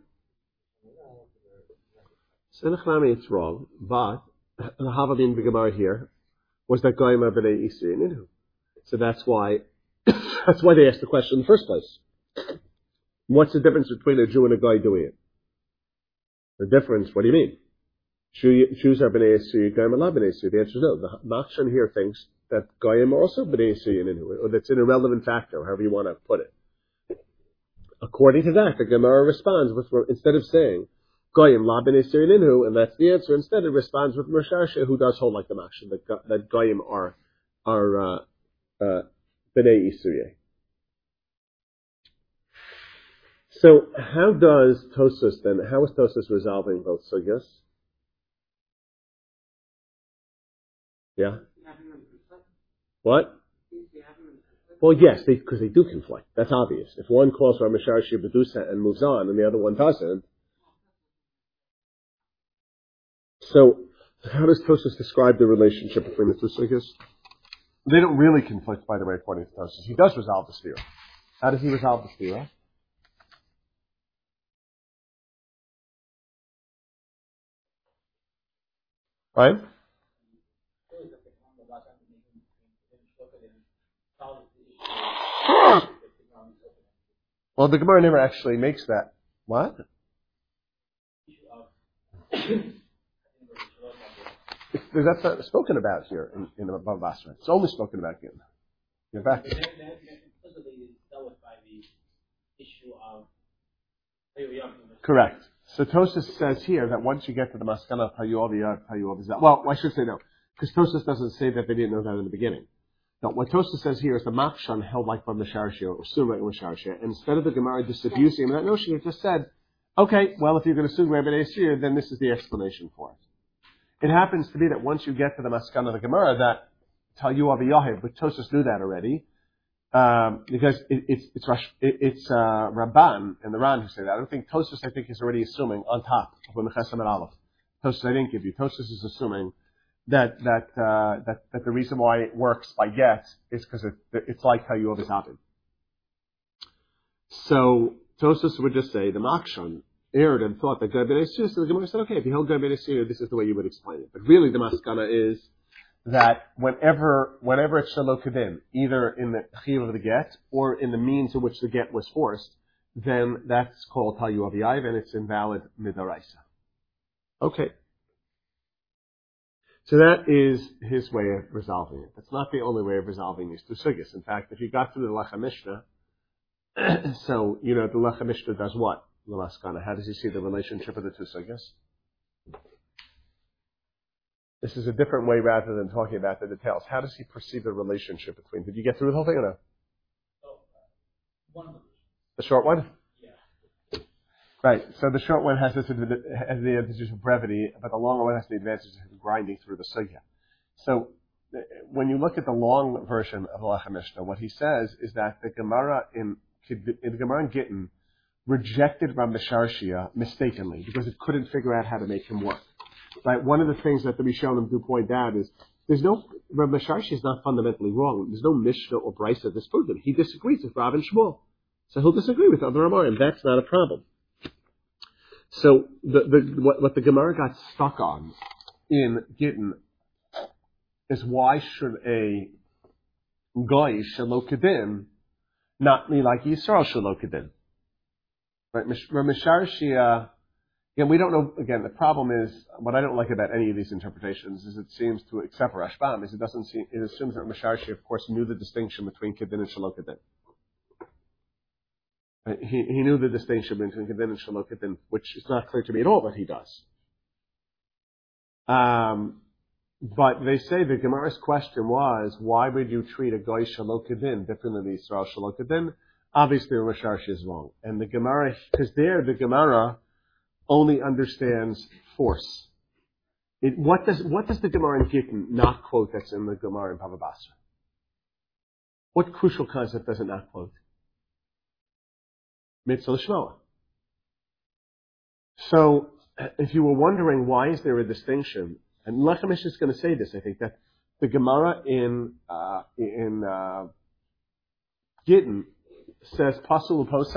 it's wrong, but the Havamim the Gemara here was that Goyim are b'nei Isri Ninu. So that's why that's why they asked the question in the first place. What's the difference between a Jew and a Goy doing it? The difference, what do you mean? Jews are b'nei Isri, Goyim are not b'nei Isri. The answer is no. The Machshan here thinks that Goyim are also b'nei Isri Ninu, or that's an irrelevant factor, however you want to put it. According to that, the Gemara responds with, instead of saying Goyim la b'nei Isri Ninu, and that's the answer, instead it responds with Mersharsha, who does hold like the Machshan, that, that Goyim are are uh, uh, b'nei Isri. So, how does Tosfos then, how is Tosfos resolving both sugyas? Yeah? What? Well, yes, because they, they do conflict. That's obvious. If one calls for Mishar Shir B'dusa and moves on, and the other one doesn't. So, how does Tosfos describe the relationship between the two sugyas? They don't really conflict, by the way, according to Tosfos. He does resolve the sphere. How does he resolve the sphere? Right? Well, the Gemara never actually makes that. What? That's not spoken about here in, in Bava Basra. It's only spoken about here. In fact, correct. So Tosfos says here that once you get to the Maskana of Hayuv Yad, Hayuv Zah. Well, I should say no, because Tosfos doesn't say that they didn't know that in the beginning. No, what Tosfos says here is the Machshan held like by Mesharshia or assumed like Mesharshia. And instead of the Gemara disabusing that notion, it just said, okay, well, if you're going to assume Rabbi Esir, then this is the explanation for it. It happens to be that once you get to the Maskana of the Gemara, that Hayuv Yahiv, but Tosfos knew that already. Um, because it, it's it's Rash, it, it's uh, Ramban and the Ran who say that. I don't think Tosfos. I think is already assuming on top of the Mechasam and Aleph. Tosfos I didn't give you. Tosfos is assuming that that uh, that that the reason why it works by get is because it, it's like how you always happen. So Tosfos would just say the Machshan erred and thought that Gad Ben Esir. So the Gemara said, okay, if you held Gad Ben Esir, this is the way you would explain it. But really, the Maskana is that whenever whenever it's Shelo Kedin, either in the Chiyuv of the get or in the means in which the get was forced, then that's called Hayuv Yahiv and it's invalid Midaraisa. Okay. So that is his way of resolving it. That's not the only way of resolving these two sugyas. In fact, if you got through the Lechem Mishnah, so, you know, the Lechem Mishnah does what? Lamaskana. How does he see the relationship of the two sugyas? This is a different way rather than talking about the details. How does he perceive the relationship between? Did you get through the whole thing or no? Oh, uh, one of them. The short one? Yeah. Right. So the short one has this has the advantage of brevity, but the longer one has the advantage of grinding through the sugya. So when you look at the long version of the Lechem Mishnah, what he says is that the Gemara in, in the Gemara in Gittin rejected Ram Mesharshia mistakenly because it couldn't figure out how to make him work. Right. One of the things that the Rishonim do point out is there's no Rav Mesharshia is not fundamentally wrong. There's no Mishnah or Brisa that disproves him. He disagrees with Rav and Shmuel, so he'll disagree with other Ramarim. That's not a problem. So the, the what, what the Gemara got stuck on in Gittin is why should a Goy Shelo Kedin not be like Yisrael Shelo Kedin? Right. Rav Mesharshia. Again, we don't know, again, the problem is, what I don't like about any of these interpretations is it seems to, except for Rashbam, is it doesn't seem, it assumes that Mesharshi, of course, knew the distinction between Kedin and Shelo Kedin. He, he knew the distinction between Kedin and Shelo Kedin, which is not clear to me at all, but he does. Um, but they say the Gemara's question was, why would you treat a Goy Shelo Kedin differently than Yisrael Shelo Kedin? Obviously, Mesharshi is wrong. And the Gemara, because there, the Gemara only understands force. It, what does what does the Gemara in Gittin not quote that's in the Gemara in Bava Basra? What crucial concept does it not quote? Mitzvah L'Shmoah. So, if you were wondering why is there a distinction, and Lechem Mishnah is going to say this, I think, that the Gemara in uh, in uh, Gittin says Pasul Uposel,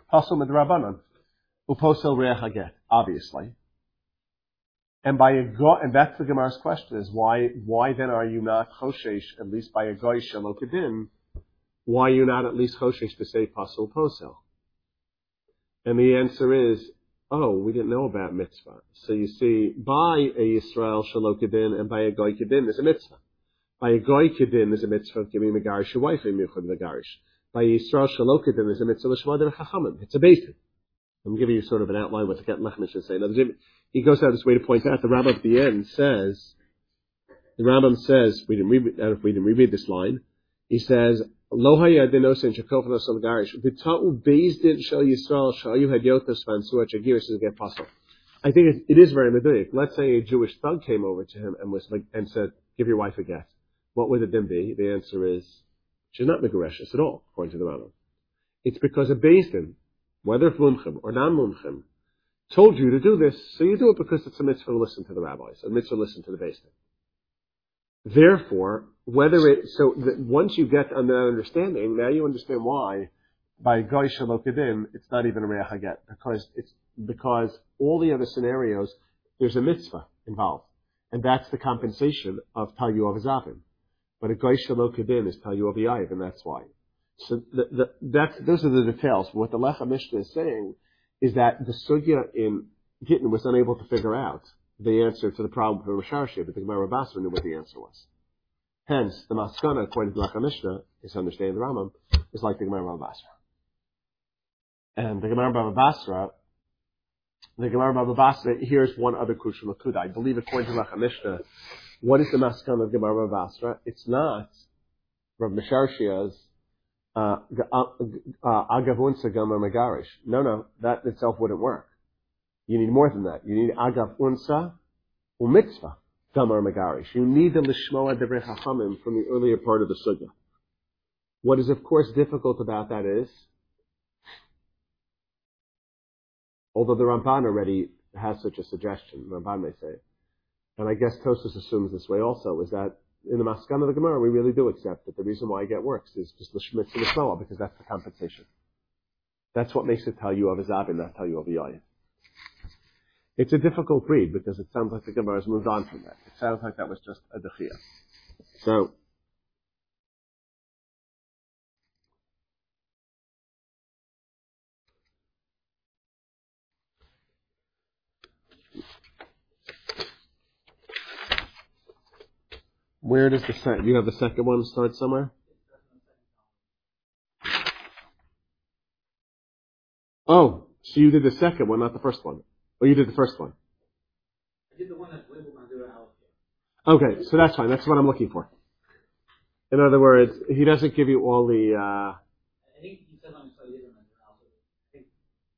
Pasul midrabanan. Uposel reach haget, obviously. And by a go, and that's the Gemara's question is why, why then are you not choshesh, at least by a goy shalokadin, why are you not at least choshesh to say pasul posel? And the answer is, oh, we didn't know about mitzvah. So you see, by a Yisrael shalokadin and by a goy kadin, there's a mitzvah. By a goy kadin, there's a mitzvah of giving megarish your wife a miuchad megarish. By a Yisrael shalokadin, there's a mitzvah l'shmader chachamim. It's a basic. I'm giving you sort of an outline what the Get Lechman should say. Now, he goes out this way to point out the Rambam at the end says, the Rambam says, we didn't read, if we didn't reread this line, he says, Lo haya denosin shakofanos al-garish, v'ta'u bezdin shel Yisrael shayu hadyotos vansuat shagiris is get pasul. I think it, it is very meduyik. Let's say a Jewish thug came over to him and was like, and said, give your wife a get. What would it then be? The answer is, she's not megareshes at all, according to the Rambam. It's because a bezdin, whether mumchim or non-mumchim, told you to do this, so you do it because it's a mitzvah to listen to the rabbis, a mitzvah to listen to the beis din. Therefore, whether it, so that once you get on that understanding, now you understand why, by goy shalokadin, it's not even a reach haget, because it's, because all the other scenarios, there's a mitzvah involved, and that's the compensation of tayu of azavim. But a goy shalokadin is tayu of yayiv, and that's why. So the, the, that's, those are the details. What the Lechem Mishnah is saying is that the sugya in Gittin was unable to figure out the answer to the problem for Risharshi, but the Gemara Basra knew what the answer was. Hence, the Maskana, according to the Lechem Mishnah, is understanding the Rambam, is like the Gemara Basra. And the Gemara Basra, the Gemara Basra, here's one other crucial nakuda. I believe, according to the Lechem Mishnah, what is the Maskana of Gemara Basra? It's not Rav Misharshia's agavunsa gamar megarish. No, no, that itself wouldn't work. You need more than that. You need agavunsa umitzvah gamar megarish. You need the lishmoa devrei chachamim from the earlier part of the sugya. What is, of course, difficult about that is, although the Ramban already has such a suggestion, the Ramban may say, and I guess Tosfos assumes this way also, is that in the Maskana of the Gemara, we really do accept that the reason why it works is just l'shmitz and l'shmoa, because that's the compensation. That's what makes it tayu of azavim, not tayu of yayin. It's a difficult read because it sounds like the Gemara has moved on from that. It sounds like that was just a dechia. So, where does the second, you have the second one start somewhere? Oh, so you did the second one, not the first one. Or you did the first one? I did the one that's labeled Madura Alf. Okay, so that's fine. That's what I'm looking for. In other words, he doesn't give you all the, uh... I think he says on his side he isn't Madura Alf. I think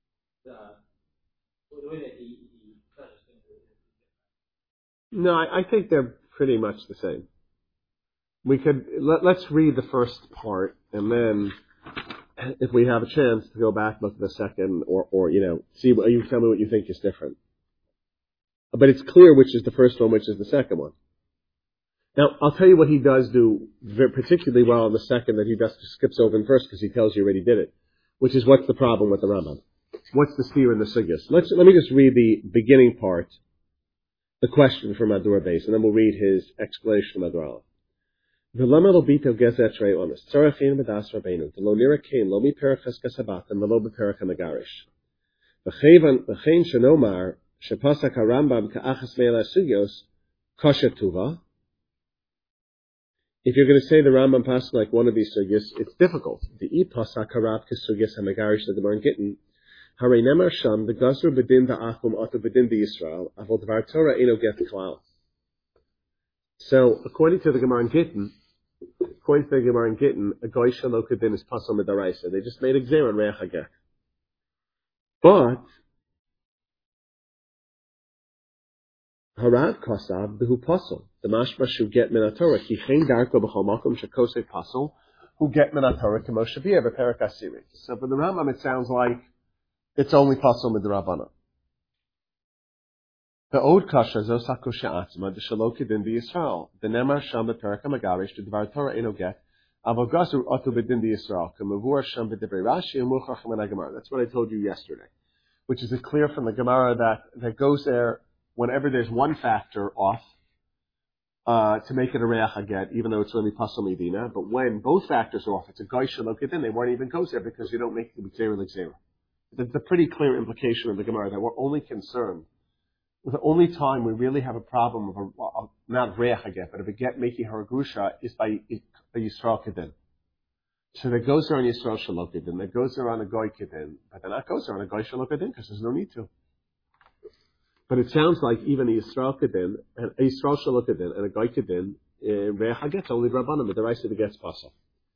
the, the way that he, he touches things is different. No, I, I think they're pretty much the same. We could, let, let's read the first part, and then, if we have a chance to go back, look at the second, or, or, you know, see, what, you tell me what you think is different. But it's clear which is the first one, which is the second one. Now, I'll tell you what he does do very particularly well on the second that he just skips over in first because he tells you already did it, which is what's the problem with the Rambam? What's the steer in the sugyas? Let's, let me just read the beginning part, the question from Madura Base, and then we'll read his explanation of Madura. V'lama lo bito gezet rei onis, tzarachin b'das rabbeinu, v'lo nira kain lo mi perach cheskasabat, and v'lo b'perach hamagarish. V'chein shenomar, shepasak harambam ka'achas me'ela sugyos, kosher tuva. If you're going to say the Rambam pasuk like one of these sugyos, it's difficult. The i pasak harav kesugyos hamagarish the Gemara Gittin, harei nemar sham, the gazru bedin da'achum atu bedin d'Yisrael, avol dvar Torah eno get klal. So, according to the Gemara in Gittin, according to the Gemara in Gittin, a goy shalokadin is pasal midaraisa. They just made a gzera and reach haget. But harav kasav behu pasal. The mashma should get min haTorah. Ki chen darko b'chol makom shekosei pasal who get min haTorah k'mo shaviyah b'perak asiri. So for the Rambam, it sounds like it's only pasal midrabana. The old kasha zosakusha atzma the shalokadin the Yisrael the nemar sham b'perak hamagarish the dvar Torah eno get Avogasur Otu B'Din Yisrael, K'Mavur Shem B'Divrei Rashi, and Muchachim and Gemara. That's what I told you yesterday, which is a clear from the Gemara that, that goes there whenever there's one factor off, uh, to make it a Reach Haget, even though it's really Pasal Medina. But when both factors are off, it's a Goy Shalokidin, they weren't even goes there because you don't make the B'Tzera L'Gzera. That's a pretty clear implication of the Gemara that we're only concerned with the only time we really have a problem of a, a not Reach Haget, but of a get making her a Grusha is by a Yisrael Kedin. So that goes there on Yisrael Shalokidin, that goes there on a Goy Kedin, but then that goes there on a Goy Shalokidin because there's no need to. But it sounds like even a Yisrael Kedin, and a Yisrael Shalokidin, and a Goy Kedin, in Reach Haget, only Rabbanim, but the rest of the gets Pasal.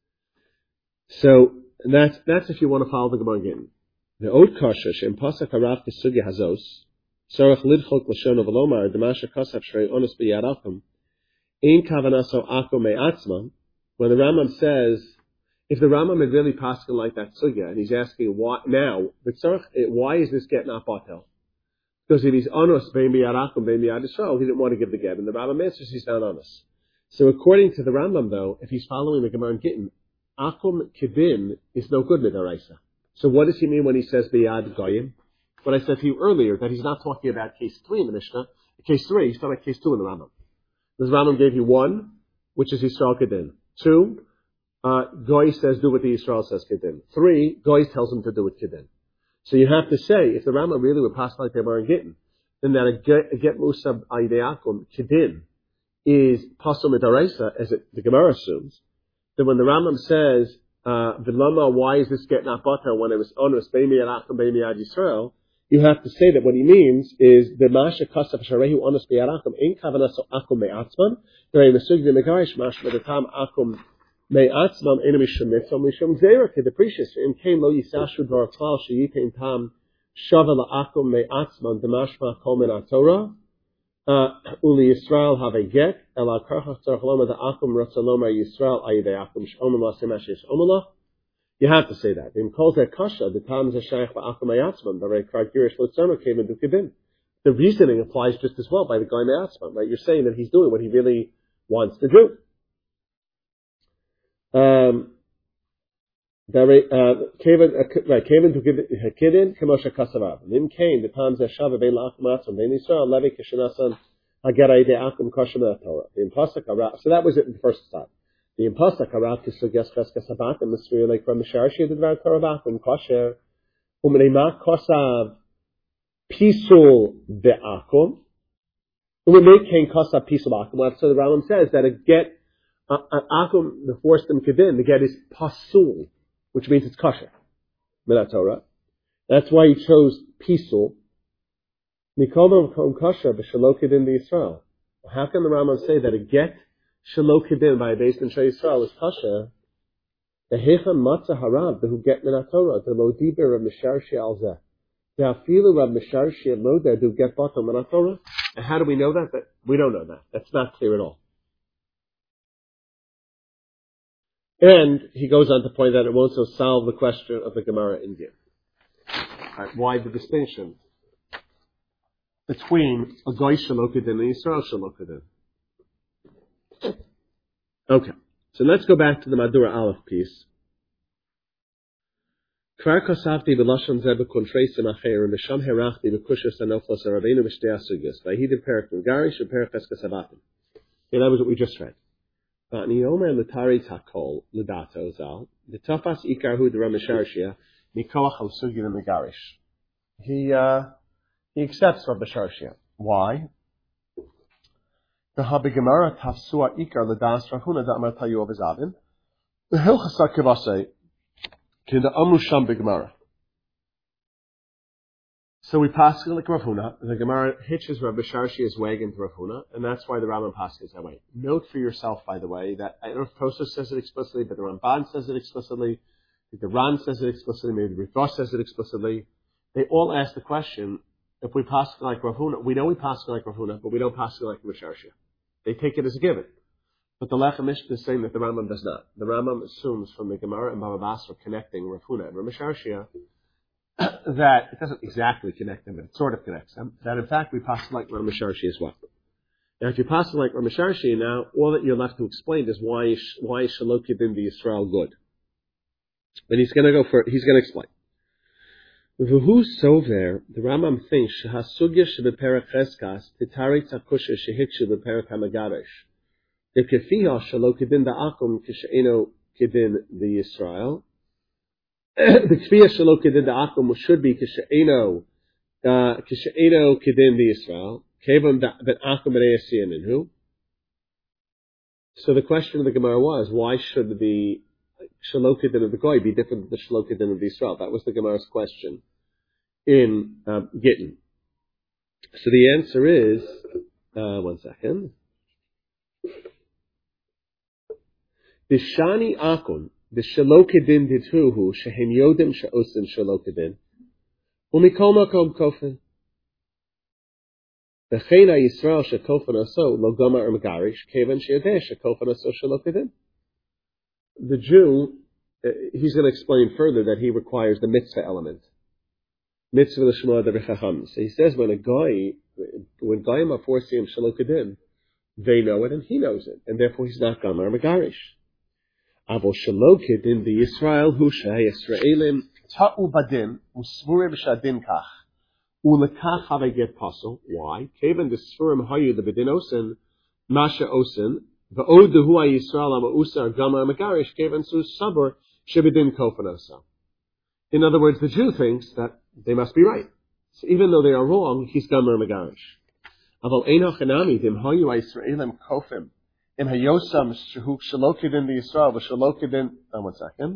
So that's, that's if you want to follow the Gemara again. The Od Kasha, Shem Pasach Harav Kesugya Hazos, Sorach Lidchok Lashon of Alomar, Damasha Kasav Shrei Onus B'Yarakum, Ein Kavanaso Ako Me'atzman, when the Rambam says, if the Rambam had really passed like that sugya, and he's asking why now, but why is this get not batel? Because if he's honest, bein b'yarakum, bein b'yad Yisrael, he didn't want to give the get, and the Rambam answers he's not honest. So according to the Rambam, though, if he's following the Gemara in Gittin, akum kibin is no good midaraisa. So what does he mean when he says b'yad goyim? What I said to you earlier, that he's not talking about case three in the Mishnah. Case three, he's talking about case two in the Rambam. The Rambam gave you one, which is Yisrael Kedin. Two, uh, Goy says do what the Yisrael says Kedin. Three, Goy tells him to do it Kedin. So you have to say, if the Rambam really would pass like the Gemara in Gittin, then that a get, a get Musab Aideakum Kedin is Pasal Midaraisa, as it, the Gemara assumes, then when the Rambam says, uh, Vilama, why is this get not butter when it was honest, Beimi Arakum, Beimi Ad Yisrael, you have to say that what he means is the Masha Kasaf Sharehu honest Be'arakum, in Kavanaso Akum Me'atzman, Very Mesug the Megarish, Masha Medatam Akum Me'atzman, Enamishum Mitzvah, Mishum Zera, Kedeprecious, in Kain Lo Yisashu Dvar Klal, Sheyitain Tam, Shavala Akum Me'atzman, Demashma Komen Atorah, Uli Yisrael have a get, Ela Karchach Tzarchaloma, the Akum Ratzaloma Yisrael, Ayde Akum Shomala Semeshish Omala. You have to say that. In calls that kasha, the tam is a shaykh ba'akum ayatzman, the right kargirish lotzano came into kibin. The reasoning applies just as well by the guy me'atzman, right? You're saying that he's doing what he really wants to do. Um, right, came into kibin, kamosha kasavav. Nim came, the tam is a shava bein la'akum ayatzman, bein Yisrael, levi kishanasan, hagerai de akum kasha me'atorah. In pasuk hara, so that was it in the first stop. The imposter karat is suggest cheskas habat and this really like from the sharshi the dvar karabat and kosher umreima kosav pisul beakum umreima kain kosav pisul beakum. So the Rambam says that a get uh, akum the forced them kedin the get is pasul, which means it's kosher min Torah. That's why he chose pisul. Mikolom from kosher b'shalo kedin the Yisrael. How can the Rambam say that a get Shalok Kedin by a base in Shai Yisrael is kasha. The Hechan Matzah Harav, the who get min Torah, the Lo Diber Rav Misharshi Alzeh. The Afilu Rav Misharshi Loder, do get bottom min Torah. And how do we know that? That? We don't know that. That's not clear at all. And he goes on to point that it won't so solve the question of the Gemara in Gim. Right, why the distinction between a Goy Shalok Kedin and Yisrael Shalok Kedin? Okay, so let's go back to the Madura Aleph piece. Kvar kosavti b'lashon zeh b'kontreisim acher misham herachti b'kushas anoflos arabeinu b'shtei asugyos v'hidim perik m'garish v'perik cheskas havatim. Okay, that was what we just read. V'ani omer l'tari takol l'dato zal l'tafas ikarhu d'Rav Misharshia mikoach al sugya m'garish. He uh, he accepts Rav Misharshia. Why? The Habigemara Tafsua Ikar Ladas Rahuna da Amar Tayu Avizavin. The Hilchasa Kivase Kinda Amru Sham Bigemara. So we pass like Rav Huna. The Gemara hitches Rav Misharshia's wagon to Rav Huna, and that's why the Rambam passes that way. Note for yourself, by the way, that I don't know if Tosfos says it explicitly, but the Ramban says it explicitly. The Ran says it explicitly. Maybe the Ritosh says it explicitly. They all ask the question: if we pass like Rav Huna, we know we pass like Rav Huna, but we don't pass like Rav Misharshia. They take it as a given. But the Lechem Mishnah is saying that the Rambam does not. The Rambam assumes from the Gemara and Baba Basra connecting Rav Huna and Rav Misharshia that it doesn't exactly connect them, but it sort of connects them. That in fact we pass like Rav Misharshia as well. Now, if you pass it like Ramesharshi, now all that you're left to explain is why is, why is Shalok Kedin the Yisrael good. But he's going to go for he's going to explain. V'hu sover, the Rambam thinks shehasugya shebeperek cheskas titari takusha shehikshu beperek hamagaresh. The kefiha Shalok Kedin the akum kisheino kedin the Yisrael. The kefiha Shalok Kedin the akum should be kisheino kisheino kedin the Yisrael. So the question of the Gemara was, why should the Shalokidin of the Goy be different than the Shalokidin of the Israel? That was the Gemara's question in uh, Gittin. So the answer is, uh, one second. The Shani Akun, the Shalokidin dituhu, shehin yodim she'osin Shalokidin, umikol makom kofin. The Yisrael shekofan aso lo gama or megarish kevan she'yadeh shekofan aso shalokidin. The Jew, uh, he's going to explain further that he requires the mitzvah element. Mitzvah l'shmoa d'rechacham. So he says when a guy, when goyim are forcing him shalokidin, they know it and he knows it, and therefore he's not gama or megarish. Avo shalokidin the Yisrael hu shei Yisraelim ta'u badin usvurim shadin kach. Ulekach have I get puzzle. Why? Kevan the sfurim hayu the bedin osin, masha osin, the odu hu Yisrael ama usar gama megarish kevan su sabur shebedin kofanosa. In other words, the Jew thinks that they must be right. So even though they are wrong, he's gama megarish. Aval enoch enami dim hayu Yisraelim kofim im hayosam shehu shalokidin the Yisrael v'shalokidin. Oh, one second.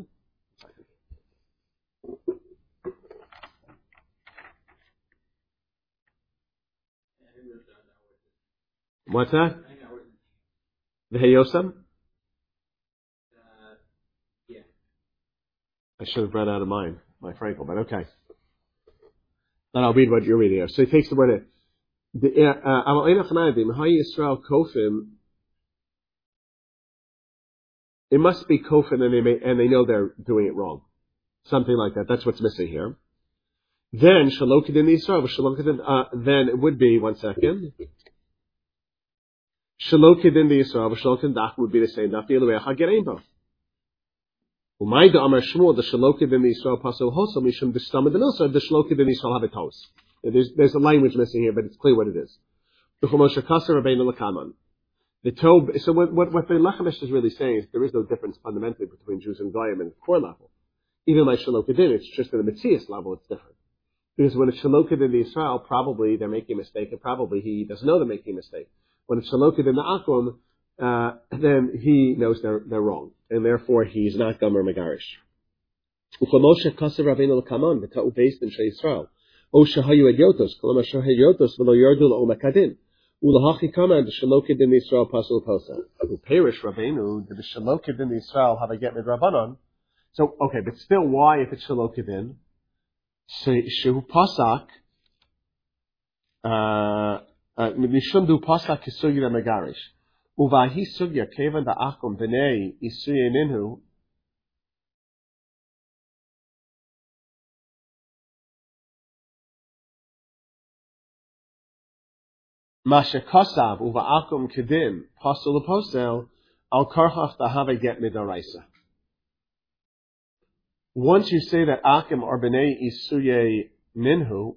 What's that? The Hayosam? Uh, yeah. I should have read out of mine, my Frankel, but okay. Then I'll read what you're reading here. So he takes the word in. The Amal Einachanadim, Hay Yisrael Kofim. It must be Kofim and they may, and they know they're doing it wrong. Something like that. That's what's missing here. Then Shalokidin Yisrael, Shalokidin, uh, then it would be, one second. Shalokidin the Yisrael, Shalokidin Dach would be the same. Dach Yelevecha Gereimbo. Umayda Amar Shmuel, the Shalokidin the Yisrael Pasul Hosel Mishum the Stamad the Nilsa, the Shalokidin the Yisrael have a toes. There's there's a language missing here, but it's clear what it is. The Chumosha Kasser Rabbeinu Lakaman. The Tob. So what what what the Lachamish is really saying is there is no difference fundamentally between Jews and Goyim and core level. Even by Shalokidin, it's just at the Metzias level, it's different. Because when it's Shalokidin the Yisrael, probably they're making a mistake, and probably he doesn't know they're making a mistake. When it's Shalokid in the Akum, uh, then he knows they're, they're wrong. And therefore he's not Gomer Megarish. Uchamoshe Kaser Rabbeinu L'Kaman, V'ta'u based in Shei Yisrael. O Shahayu Ed Yotos, Kolama Shahayu Yotos, V'lo Yordu L'O Makadin. Ulahachi Kaman, the Shalokid in Yisrael Pasul Posa. Uperish Rabbeinu, the Shalokid in Yisrael have a get mid Rabbanon. So, okay, but still, why if it's Shalokid in? Shehu Pasak, uh, Mishum du pasak kisugya megarish. Uvahi sugya kevan da akum b'nei isuye ninhu. Masha kasav uva akum kedin pasul posel al karchach dahave get midaraisa. Once you say that akum are b'nei isuye ninhu,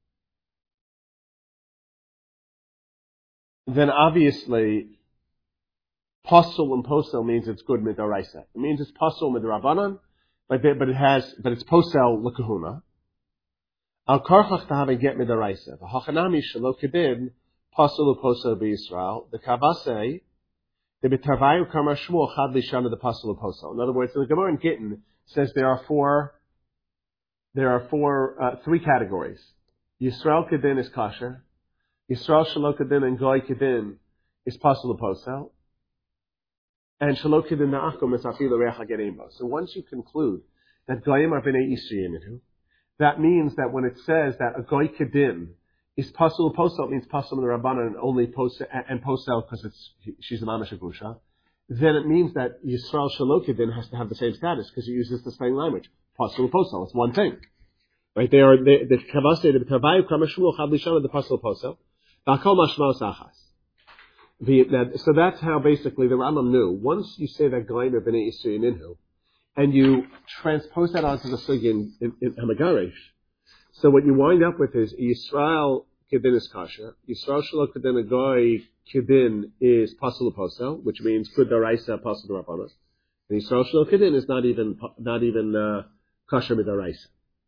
then obviously, pasul and posel means it's good midaraisa. It means it's pasul midrabanan, but but it has but it's posel lekahuna. Al karchach to have a get midaraisa. The hachanami shalokidin pasul posel b'Yisrael. The kavase the b'tarvayu kamar shmuel chad lishana the pasul posel. In other words, the Gemara in Gittin says there are four there are four uh, three categories. Yisrael kedin is kasher. Yisrael Shalokidin and Goy Kedin is Pasul Posel. And Shalokidin Na'akum is Afilu Recha Gerimbo. So once you conclude that Goyim are B'nei Yisriyimitu, that means that when it says that a Goy Kedin is Pasul Posel, it means Pasul in the Rabbanan and only Posel, and Posel because it's, she's a Mamash Agusha, then it means that Yisrael Shalokidin has to have the same status because it uses the same language. Pasul Posel, it's one thing. Right? They are, they, the Kavase, the Kavayu, Kamashmuel, Chad Lishana, the Pasul Posel. the, that, so that's how basically the Rambam knew. Once you say that Gleimer b'nei Yisrael Ninhu, and you transpose that onto the Sugi in, in, in Hamagaresh, so what you wind up with is Yisrael Kedin is Kasha, Yisrael Shelo Kedin Agoy Kedin is Pasal Posel, which means Kud Daraisa Pasal Rabbanos. And Yisrael Shelo Kedin is not even, not even, uh, Kasha Midaraisa.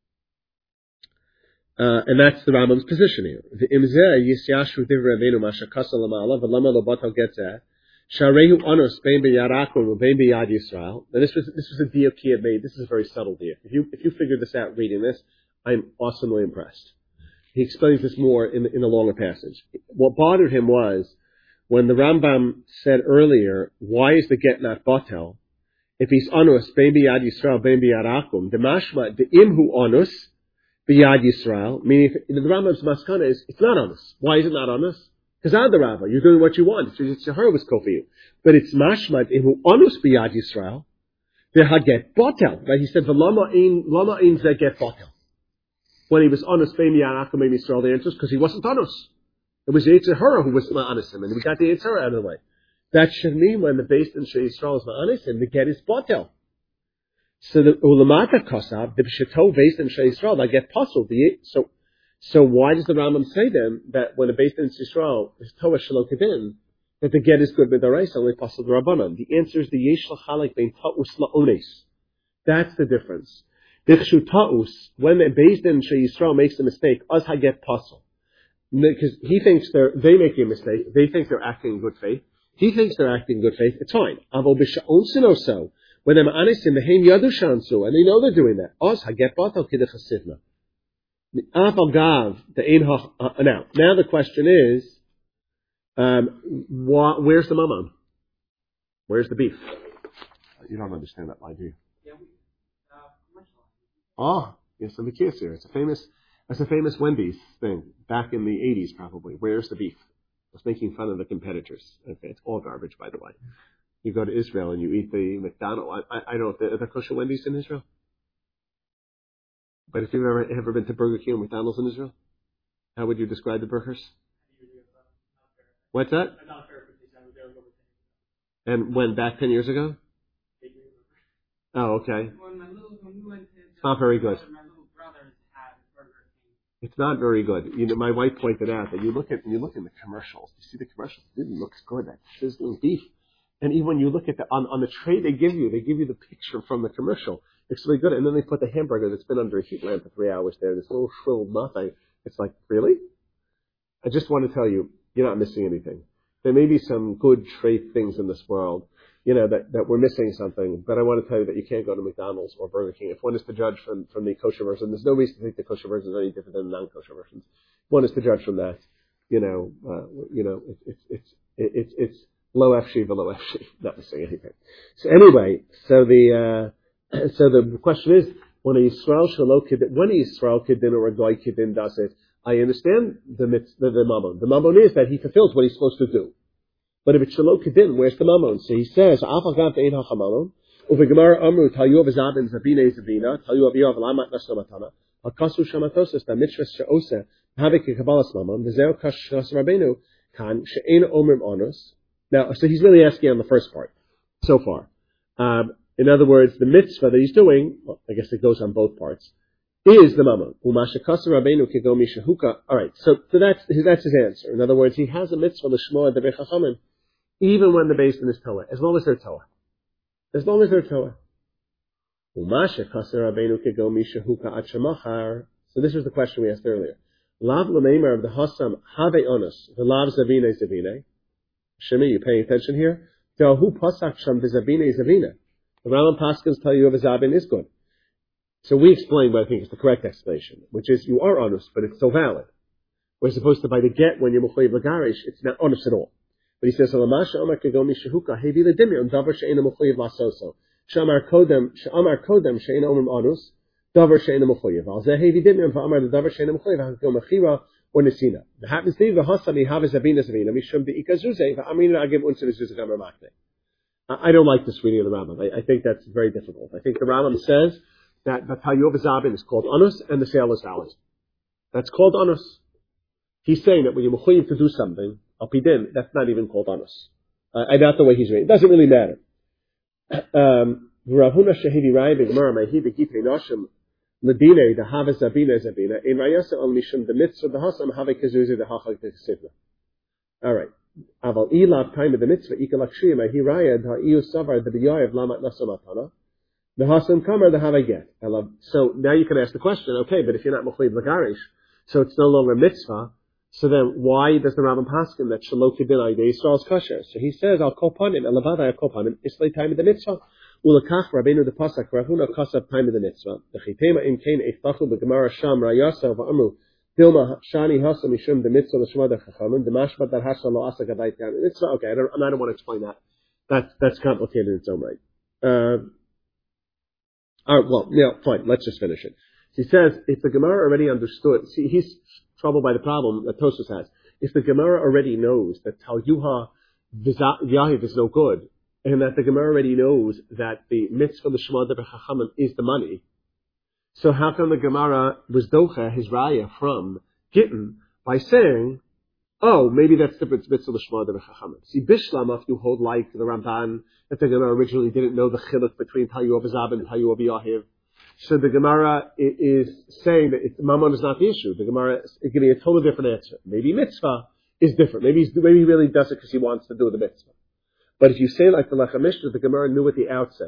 Uh, and that's the Rambam's position here. The imzeh yisyashu divrei Rabbeinu masha kasa lamala v'lama lo batal getzeh sharehu anos bein b'yarakum u'bein b'yad Yisrael. And this was this was a deal he had made. This is a very subtle deal. If you if you figure this out reading this, I'm awesomely impressed. He explains this more in in a longer passage. What bothered him was when the Rambam said earlier, why is the get not batel? If he's anos bein b'yad Yisrael bein b'yarakum, the mashma the imhu anos B'yad Yisrael, meaning the Rambam's maskana is, it's not on us. Why is it not on us? Because I'm the rabbi, you're doing what you want. It's, it's your was for you. But it's mashmad, ihu onus b'yad Yisrael, v'haget botel. Right? He said, v'lama ein, lama ein ze get botel. When he was honest, bein b'yad akum bein Yisrael, the answer is because he wasn't on us. It was Yitzhahara who was ma'anis him, and we got the Yitzhahara out of the way. That should mean when the base in Shei Yisrael is ma'anis him, the get is botel. So the ulamata kosav, the b'sheto based in Shei Yisrael, I get puzzled. So, so why does the Rambam say then that when a based in Yisrael is toa shelo kedin, that the get is good with the rice only puzzled the Rabbanan? The answer is the yesh l'chalek bein ta'us la'ones. That's the difference. Dichshu ta'us, when the based in Shei Yisrael makes a mistake, us ha get puzzled. Because he thinks they're, they make a mistake, they think they're acting in good faith. He thinks they're acting in good faith, it's fine. Avo b'sha'on sinoso. When they're anisim, the heim yadu shansu, and they know they're doing that. Oz haget batal kidei chasivna. The afal gav the ein ha. Now, now the question is, um, wh- where's the mammon? Where's the beef? You don't understand that line, do you? Yeah, we, uh, commercial. Oh, yes, the Mikias here. It's a famous, it's a famous Wendy's thing back in the eighties, probably. Where's the beef? I was making fun of the competitors. Okay, it's all garbage, by the way. You go to Israel and you eat the McDonald's. I, I, I don't know if there are there kosher Wendy's in Israel. But if you've ever, ever been to Burger King or McDonald's in Israel, how would you describe the burgers? What's that? And when, back ten years ago? Oh, okay. When my little, when we went to It's not very good. my little brothers had Burger King. It's not very good. You know, my wife pointed out that you look at, you look in the commercials. You see the commercials. It really looks good. That sizzling beef. And even when you look at the, on, on the tray they give you, they give you the picture from the commercial. It's really good. And then they put the hamburger that's been under a heat lamp for three hours there, this little shrill nothing. It's like, really? I just want to tell you, you're not missing anything. There may be some good trait things in this world, you know, that, that we're missing something. But I want to tell you that you can't go to McDonald's or Burger King. If one is to judge from, from the kosher version, there's no reason to think the kosher version is any different than the non-kosher versions. One is to judge from that. You know, uh, you know, it's, it's, it's, it's, it's, Lo efshi v'lo efshi, not missing anything. So anyway, so the uh, so the question is, when a Yisrael shelo kedin, when a Yisrael kedin or a goy kedin does it, I understand the the, the mammon. The mammon is that he fulfills what he's supposed to do. But if it's shelo kedin, where's the mammon? So he says, afal gav ein hachamamon, uvegemar amru tayu avzabin zabine zabina tayu aviyav lamat nasomatana hakasu shamatoses da mitzvah sheose havik kabbalas mammon v'zeu kashas rabbeinu kan she'ein omrim onus. Now, so he's really asking on the first part, so far. Um, in other words, the mitzvah that he's doing, well, I guess it goes on both parts, is the mammon. Alright, so, so that's, that's his answer. In other words, he has a mitzvah, l'shmoa devei chachamim, even when the basin is Torah, as long as they're Torah. As long as they're Torah. So this was the question we asked earlier. Lav l'meimer of the hasam have onus, the lav zavine zavine. Shimi, you paying attention here? Who pasak sham v'zabine zavina? The Rambam Paskins tell you a zabin is good. So we explain what I think is the correct explanation, which is you are honest, but it's still valid. We're supposed to by the get when you're mechuyev l'garish, it's not honest at all. But he says, "Alamasha amar kegomi shehuka hevi l'dimyon davar she'ena mechuyev lasoso she'amar kodem she'amar kodem she'ena omrim honest davar she'ena mechuyev al zeh hevi dimyon v'amar the davar she'ena mechuyev hakol mechira." Or Nesina. The happens to be the Hasami have a Zabina Zabina, Mishum the Ikazuze, Amina Agim Unsa Zuzagamer Makne. I don't like this reading of the Rambam. I, I think that's very difficult. I think the Rambam says that the Tayyov Zabin is called Anus and the sale is valid. That's called Anus. He's saying that when you're mechuyev to do something, Alpidin, that's not even called honest. Uh, and not the way he's reading. It doesn't really matter. Um, Ravuna Shahidi Raya B'Gemara Mahi B'Gitei Noshim Ladine the Hava Zabina Zabina in Rayasa Al Mishum the Mitzvah the Hasam Have Kazuzi the Hachak the Sivna. All right. Aval Ilav time of the Mitzvah Ikalakshiyah Mahi Raya the Iu Savar the B'Yoyev Lamat Nasamatana the Hasam Kamar the Have Get. So now you can ask the question. Okay, but if you're not Mechlev Lagarish, so it's no longer mitzvah. So then, why does the Rambam paskin that Shelo Kedinai de Yisrael's kosher? So he says, "I'll call upon him, and Levada I'll call upon him. It's late time of the mitzvah. Ulakach Rabbeinu the Pasuk Ravuna Kasav time of the mitzvah. The Chitema in Kain Eiftachu beGemara Sham Rayasa v'Amru Dilma Shani Hasa Mishum the mitzvah l'Shema the Chachamim the Mashmat that Hasa lo Asa Gadai Tam. Mitzvah. Okay, I don't, I don't want to explain that. That's that's complicated in its own right. Uh, all right, well, yeah, fine. Let's just finish it. He says, if the Gemara already understood, see, he's troubled by the problem that Tosfos has. If the Gemara already knows that Tal Yuha Yahiv is no good, and that the Gemara already knows that the mitzvah l'Shema de Chachamim is the money, so how come the Gemara was docha his raya from Gittin by saying, oh, maybe that's the mitzvah l'Shema de Chachamim? See, Bishlam, if you hold like the Ramban, that the Gemara originally didn't know the chiluk between Tal Yuha Zabin and Tal Yuha Yahiv. So the Gemara is saying that it's, Mammon is not the issue. The Gemara is giving a totally different answer. Maybe mitzvah is different. Maybe, he's, maybe he really does it because he wants to do the mitzvah. But if you say like the Lechem Mishnah, the Gemara knew at the outset,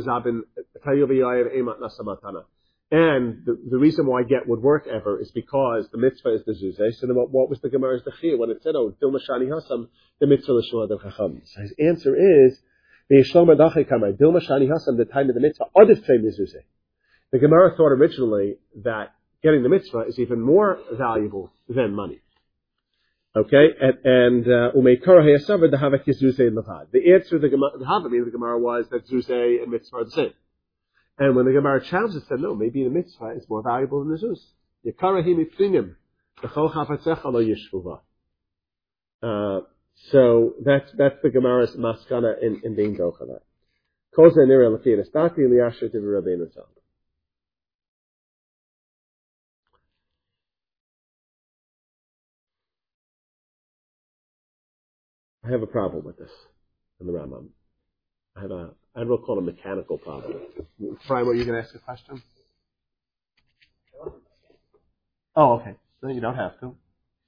and the, the reason why get would work ever is because the mitzvah is the zuzeh. So then what, what was the Gemara's dechiyah when it said, oh, Dilma Shani Hasam, the mitzvah l'Shema de Chacham? So his answer is, the Yishlom Adachei Kamar, Dilma Shani Hasam, the time of the mitzvah, Adif Tzei Mizuzeh. The Gemara thought originally that getting the mitzvah is even more valuable than money. Okay, and umeikara hayasavar the havak zuzeh levad. The answer the Gemara, the Havamim the Gemara was that zuzeh and mitzvah are the same. And when the Gemara challenged it, said no, maybe the mitzvah is more valuable than the zuz. Yekara hi mitfinim b'chol chafatzecha lo yishvuva. So that's that's the Gemara's maskana in in being docha that. Kol zeh nira l'fi nestati liyasher divrei Rabbeinu Tzal. I have a problem with this in the Rambam. I have a, I will call it a mechanical problem. Brian, were you going to ask a question? Oh, okay. No, you don't have to.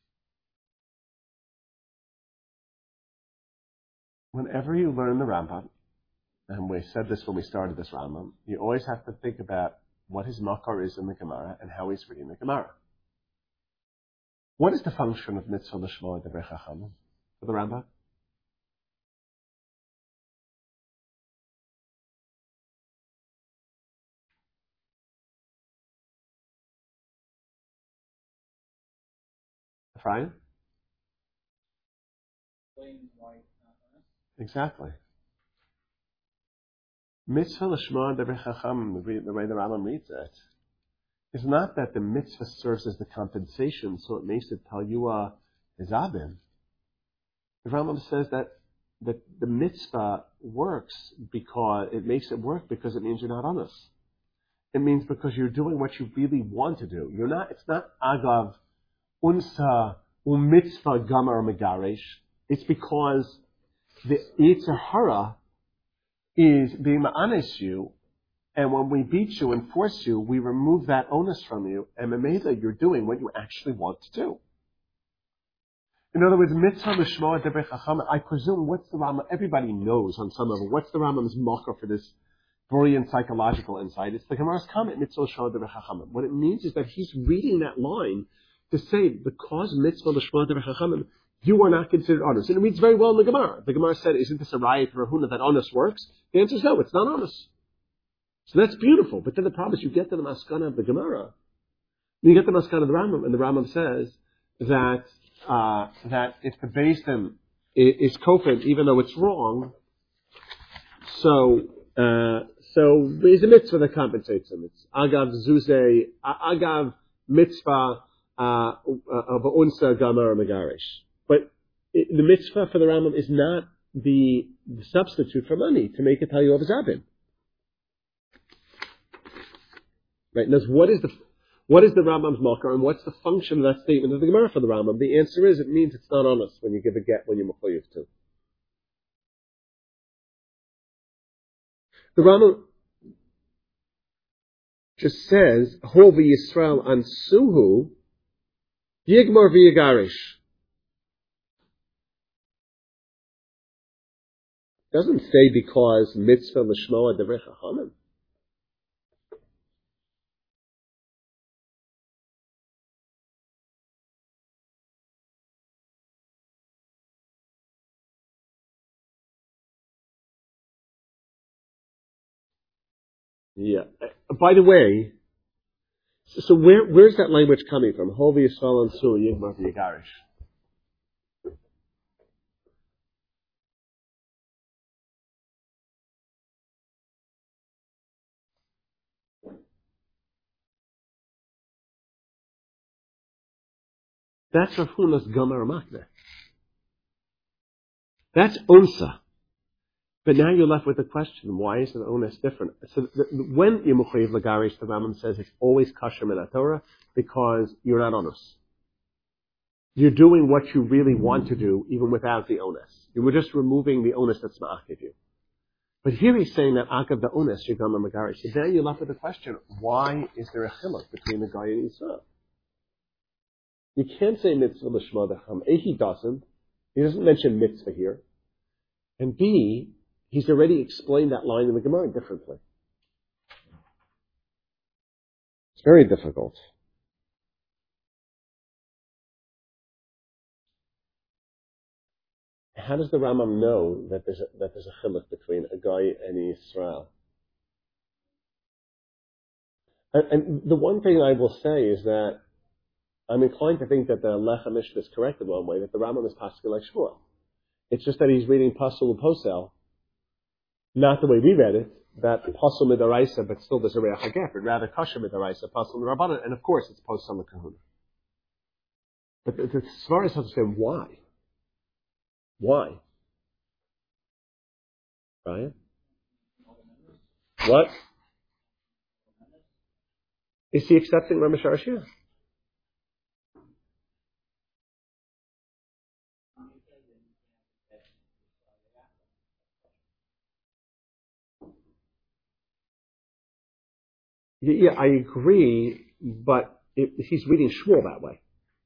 Whenever you learn the Rambam, and we said this when we started this Rambam, you always have to think about what his makar is in the Gemara and how he's reading the Gemara. What is the function of mitzvah l'shmo devrei chachamim for the Rambam? Brian? Exactly. Mitzvah l'shma devrei chacham, the way the Rambam reads it, is not that the mitzvah serves as the compensation, so it makes it tal yuah ezabim. The Rambam says that that the mitzvah works because it makes it work because it means you're not honest. It means because you're doing what you really want to do. You're not. It's not agav unsa umitzvah gamar megaresh. It's because the Yetzer Hara is being ma'anes you, and when we beat you and force you, we remove that onus from you, and memela you're doing what you actually want to do. In other words, mitzvah l'shmo devrei chacham. I presume what's the Rambam? Everybody knows on some level what's the Rambam's makar for this brilliant psychological insight. It's the Gemara's comment, mitzvah l'shmo devrei chacham. What it means is that he's reading that line to say because mitzvah l'shmo devrei chacham, you are not considered honest. And it reads very well in the Gemara. The Gemara said, isn't this a raya to Rahuna that honest works? The answer is no, it's not honest. So that's beautiful. But then the problem is you get to the maskana of the Gemara. You get the maskana of the Rambam, and the Rambam says that uh, that if the Beis Din is kofed, even though it's wrong, so uh, so there's a mitzvah that compensates him. It's agav zuzeh, agav mitzvah of unsa gamar megarish. But it, the mitzvah for the Rambam is not the, the substitute for money to make it tal yuah zabin. Right? Now, what is the What is the Rambam's makar, and what's the function of that statement of the Gemara for the Rambam? The answer is, it means it's not honest when you give a get when you're mechuyev to. The Rambam just says, Ho v'Yisrael ansuhu yigmar v'yigarish. Doesn't say because mitzvah l'shmoa devrei chachamim. Yeah. By the way, so, so where where's that language coming from? Ho v'Yisrael ansuhu yigmar v'yigarish. That's Rav Huna's Gamar Makne. That's Unsa. But now you're left with the question, why is the onus different? So the, the, when you're Mechuyev Lagarish, the Rambam says it's always Kasher Min HaTorah because you're not onus. You're doing what you really want to do even without the onus. You were just removing the onus that's Ma'akiv you. But here he's saying that Akav the onus, you're Gamar Magarish. So then you're left with the question, why is there a chiluk between the guy and Yisrael? You can't say mitzvah l'shma decham. A, he doesn't. He doesn't mention mitzvah here. And B, he's already explained that line in the Gemara differently. It's very difficult. How does the Rambam know that there's a, that there's a chiluk between a guy and Yisrael? And, and the one thing I will say is that I'm inclined to think that the Lechem Mishnah is correct in one way, that the Rambam is Pasuk like Shmuel. It's just that he's reading Pasul Posel, not the way we read it, that Pasul Midaraisa, but still there's a Reach HaGef, but rather Kasher Midaraisa, Pasul Midrabanan, and of course it's Posel Kahuna. But the, the Svar is to say, why? Why? Right? What? Is he accepting Ramesh Arshia? Yeah, I agree, but it, he's reading Shmuel that way.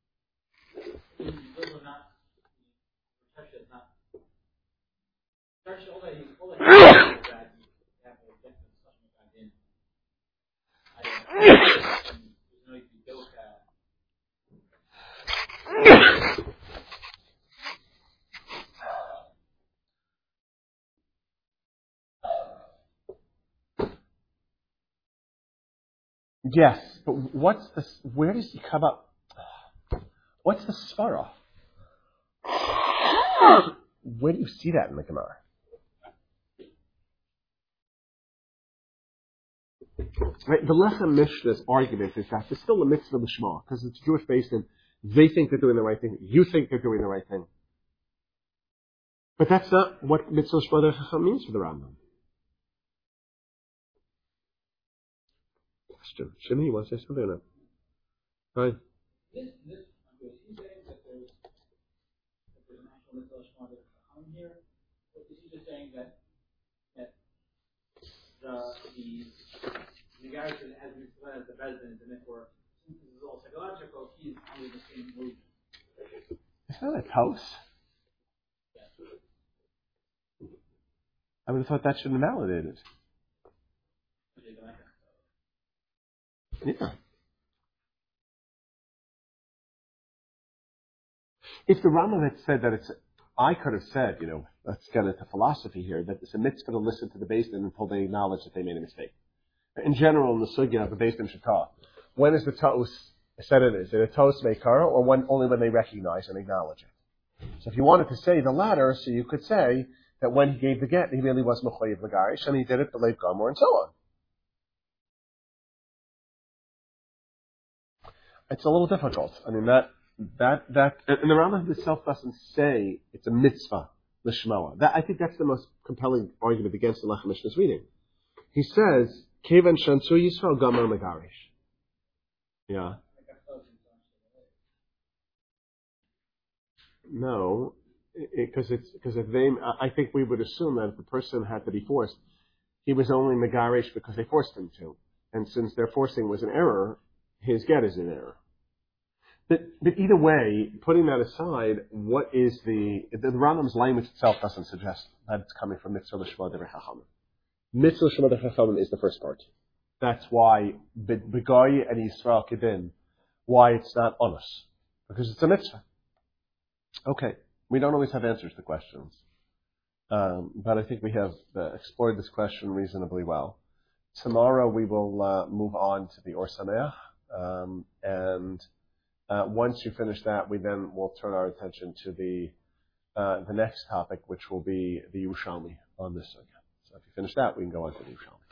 Yes, but what's the, where does he come up? What's the svara? Where do you see that in the Gemara? Right, the Lechem Mishnah's argument is that there's still a mitzvah l'shma, because it's Jewish based and they think they're doing the right thing, you think they're doing the right thing. But that's not what mitzvah l'shma means for the Rambam. Question. Shimmy, you want to say something or not? Fine. This, this, okay, is he saying that there's, that there's an actual mitzvah l'shma that's on here? Or is he just saying that, that the, the, the guy that has mitzvah as the president, and therefore, since this is all psychological, he's under the same mood? Is that a house? Yeah. I would have thought that should have validated. Yeah. If the Rambam had said that it's, I could have said, you know, let's get into philosophy here, that it's a mitzvah to listen to the Beis Din until they acknowledge that they made a mistake. In general, in the sugya, the Beis Din should talk. When is the ta'us said it is? Is it a ta'us meikara, or when, only when they recognize and acknowledge it? So if you wanted to say the latter, so you could say that when he gave the get, he really was mechuyev l'garish, and he did it the leif gamor, and so on. It's a little difficult. I mean, that, that, that, and the Rambam himself doesn't say it's a mitzvah, l'shmoa. That, I think that's the most compelling argument against the Lechem Mishnah's reading. He says, Kevan Shansu Yisrael Gamar Megarish. Yeah. No, because it, it's because if they, I think we would assume that if the person had to be forced, he was only megarish because they forced him to, and since their forcing was an error, his get is an error. But, but either way, putting that aside, what is the the, the Rambam's language itself doesn't suggest that it's coming from mitzvah l'shma devei chachamim. Mitzvah l'shma devei chachamim is the first part. That's why begoy and Yisrael kedin, why it's not on us, because it's a mitzvah. Okay, we don't always have answers to questions, um, but I think we have uh, explored this question reasonably well. Tomorrow we will uh, move on to the Or Sameach, um, and uh, once you finish that, we then will turn our attention to the uh, the next topic, which will be the Yerushalmi on this subject. So if you finish that, we can go on to the Yerushalmi.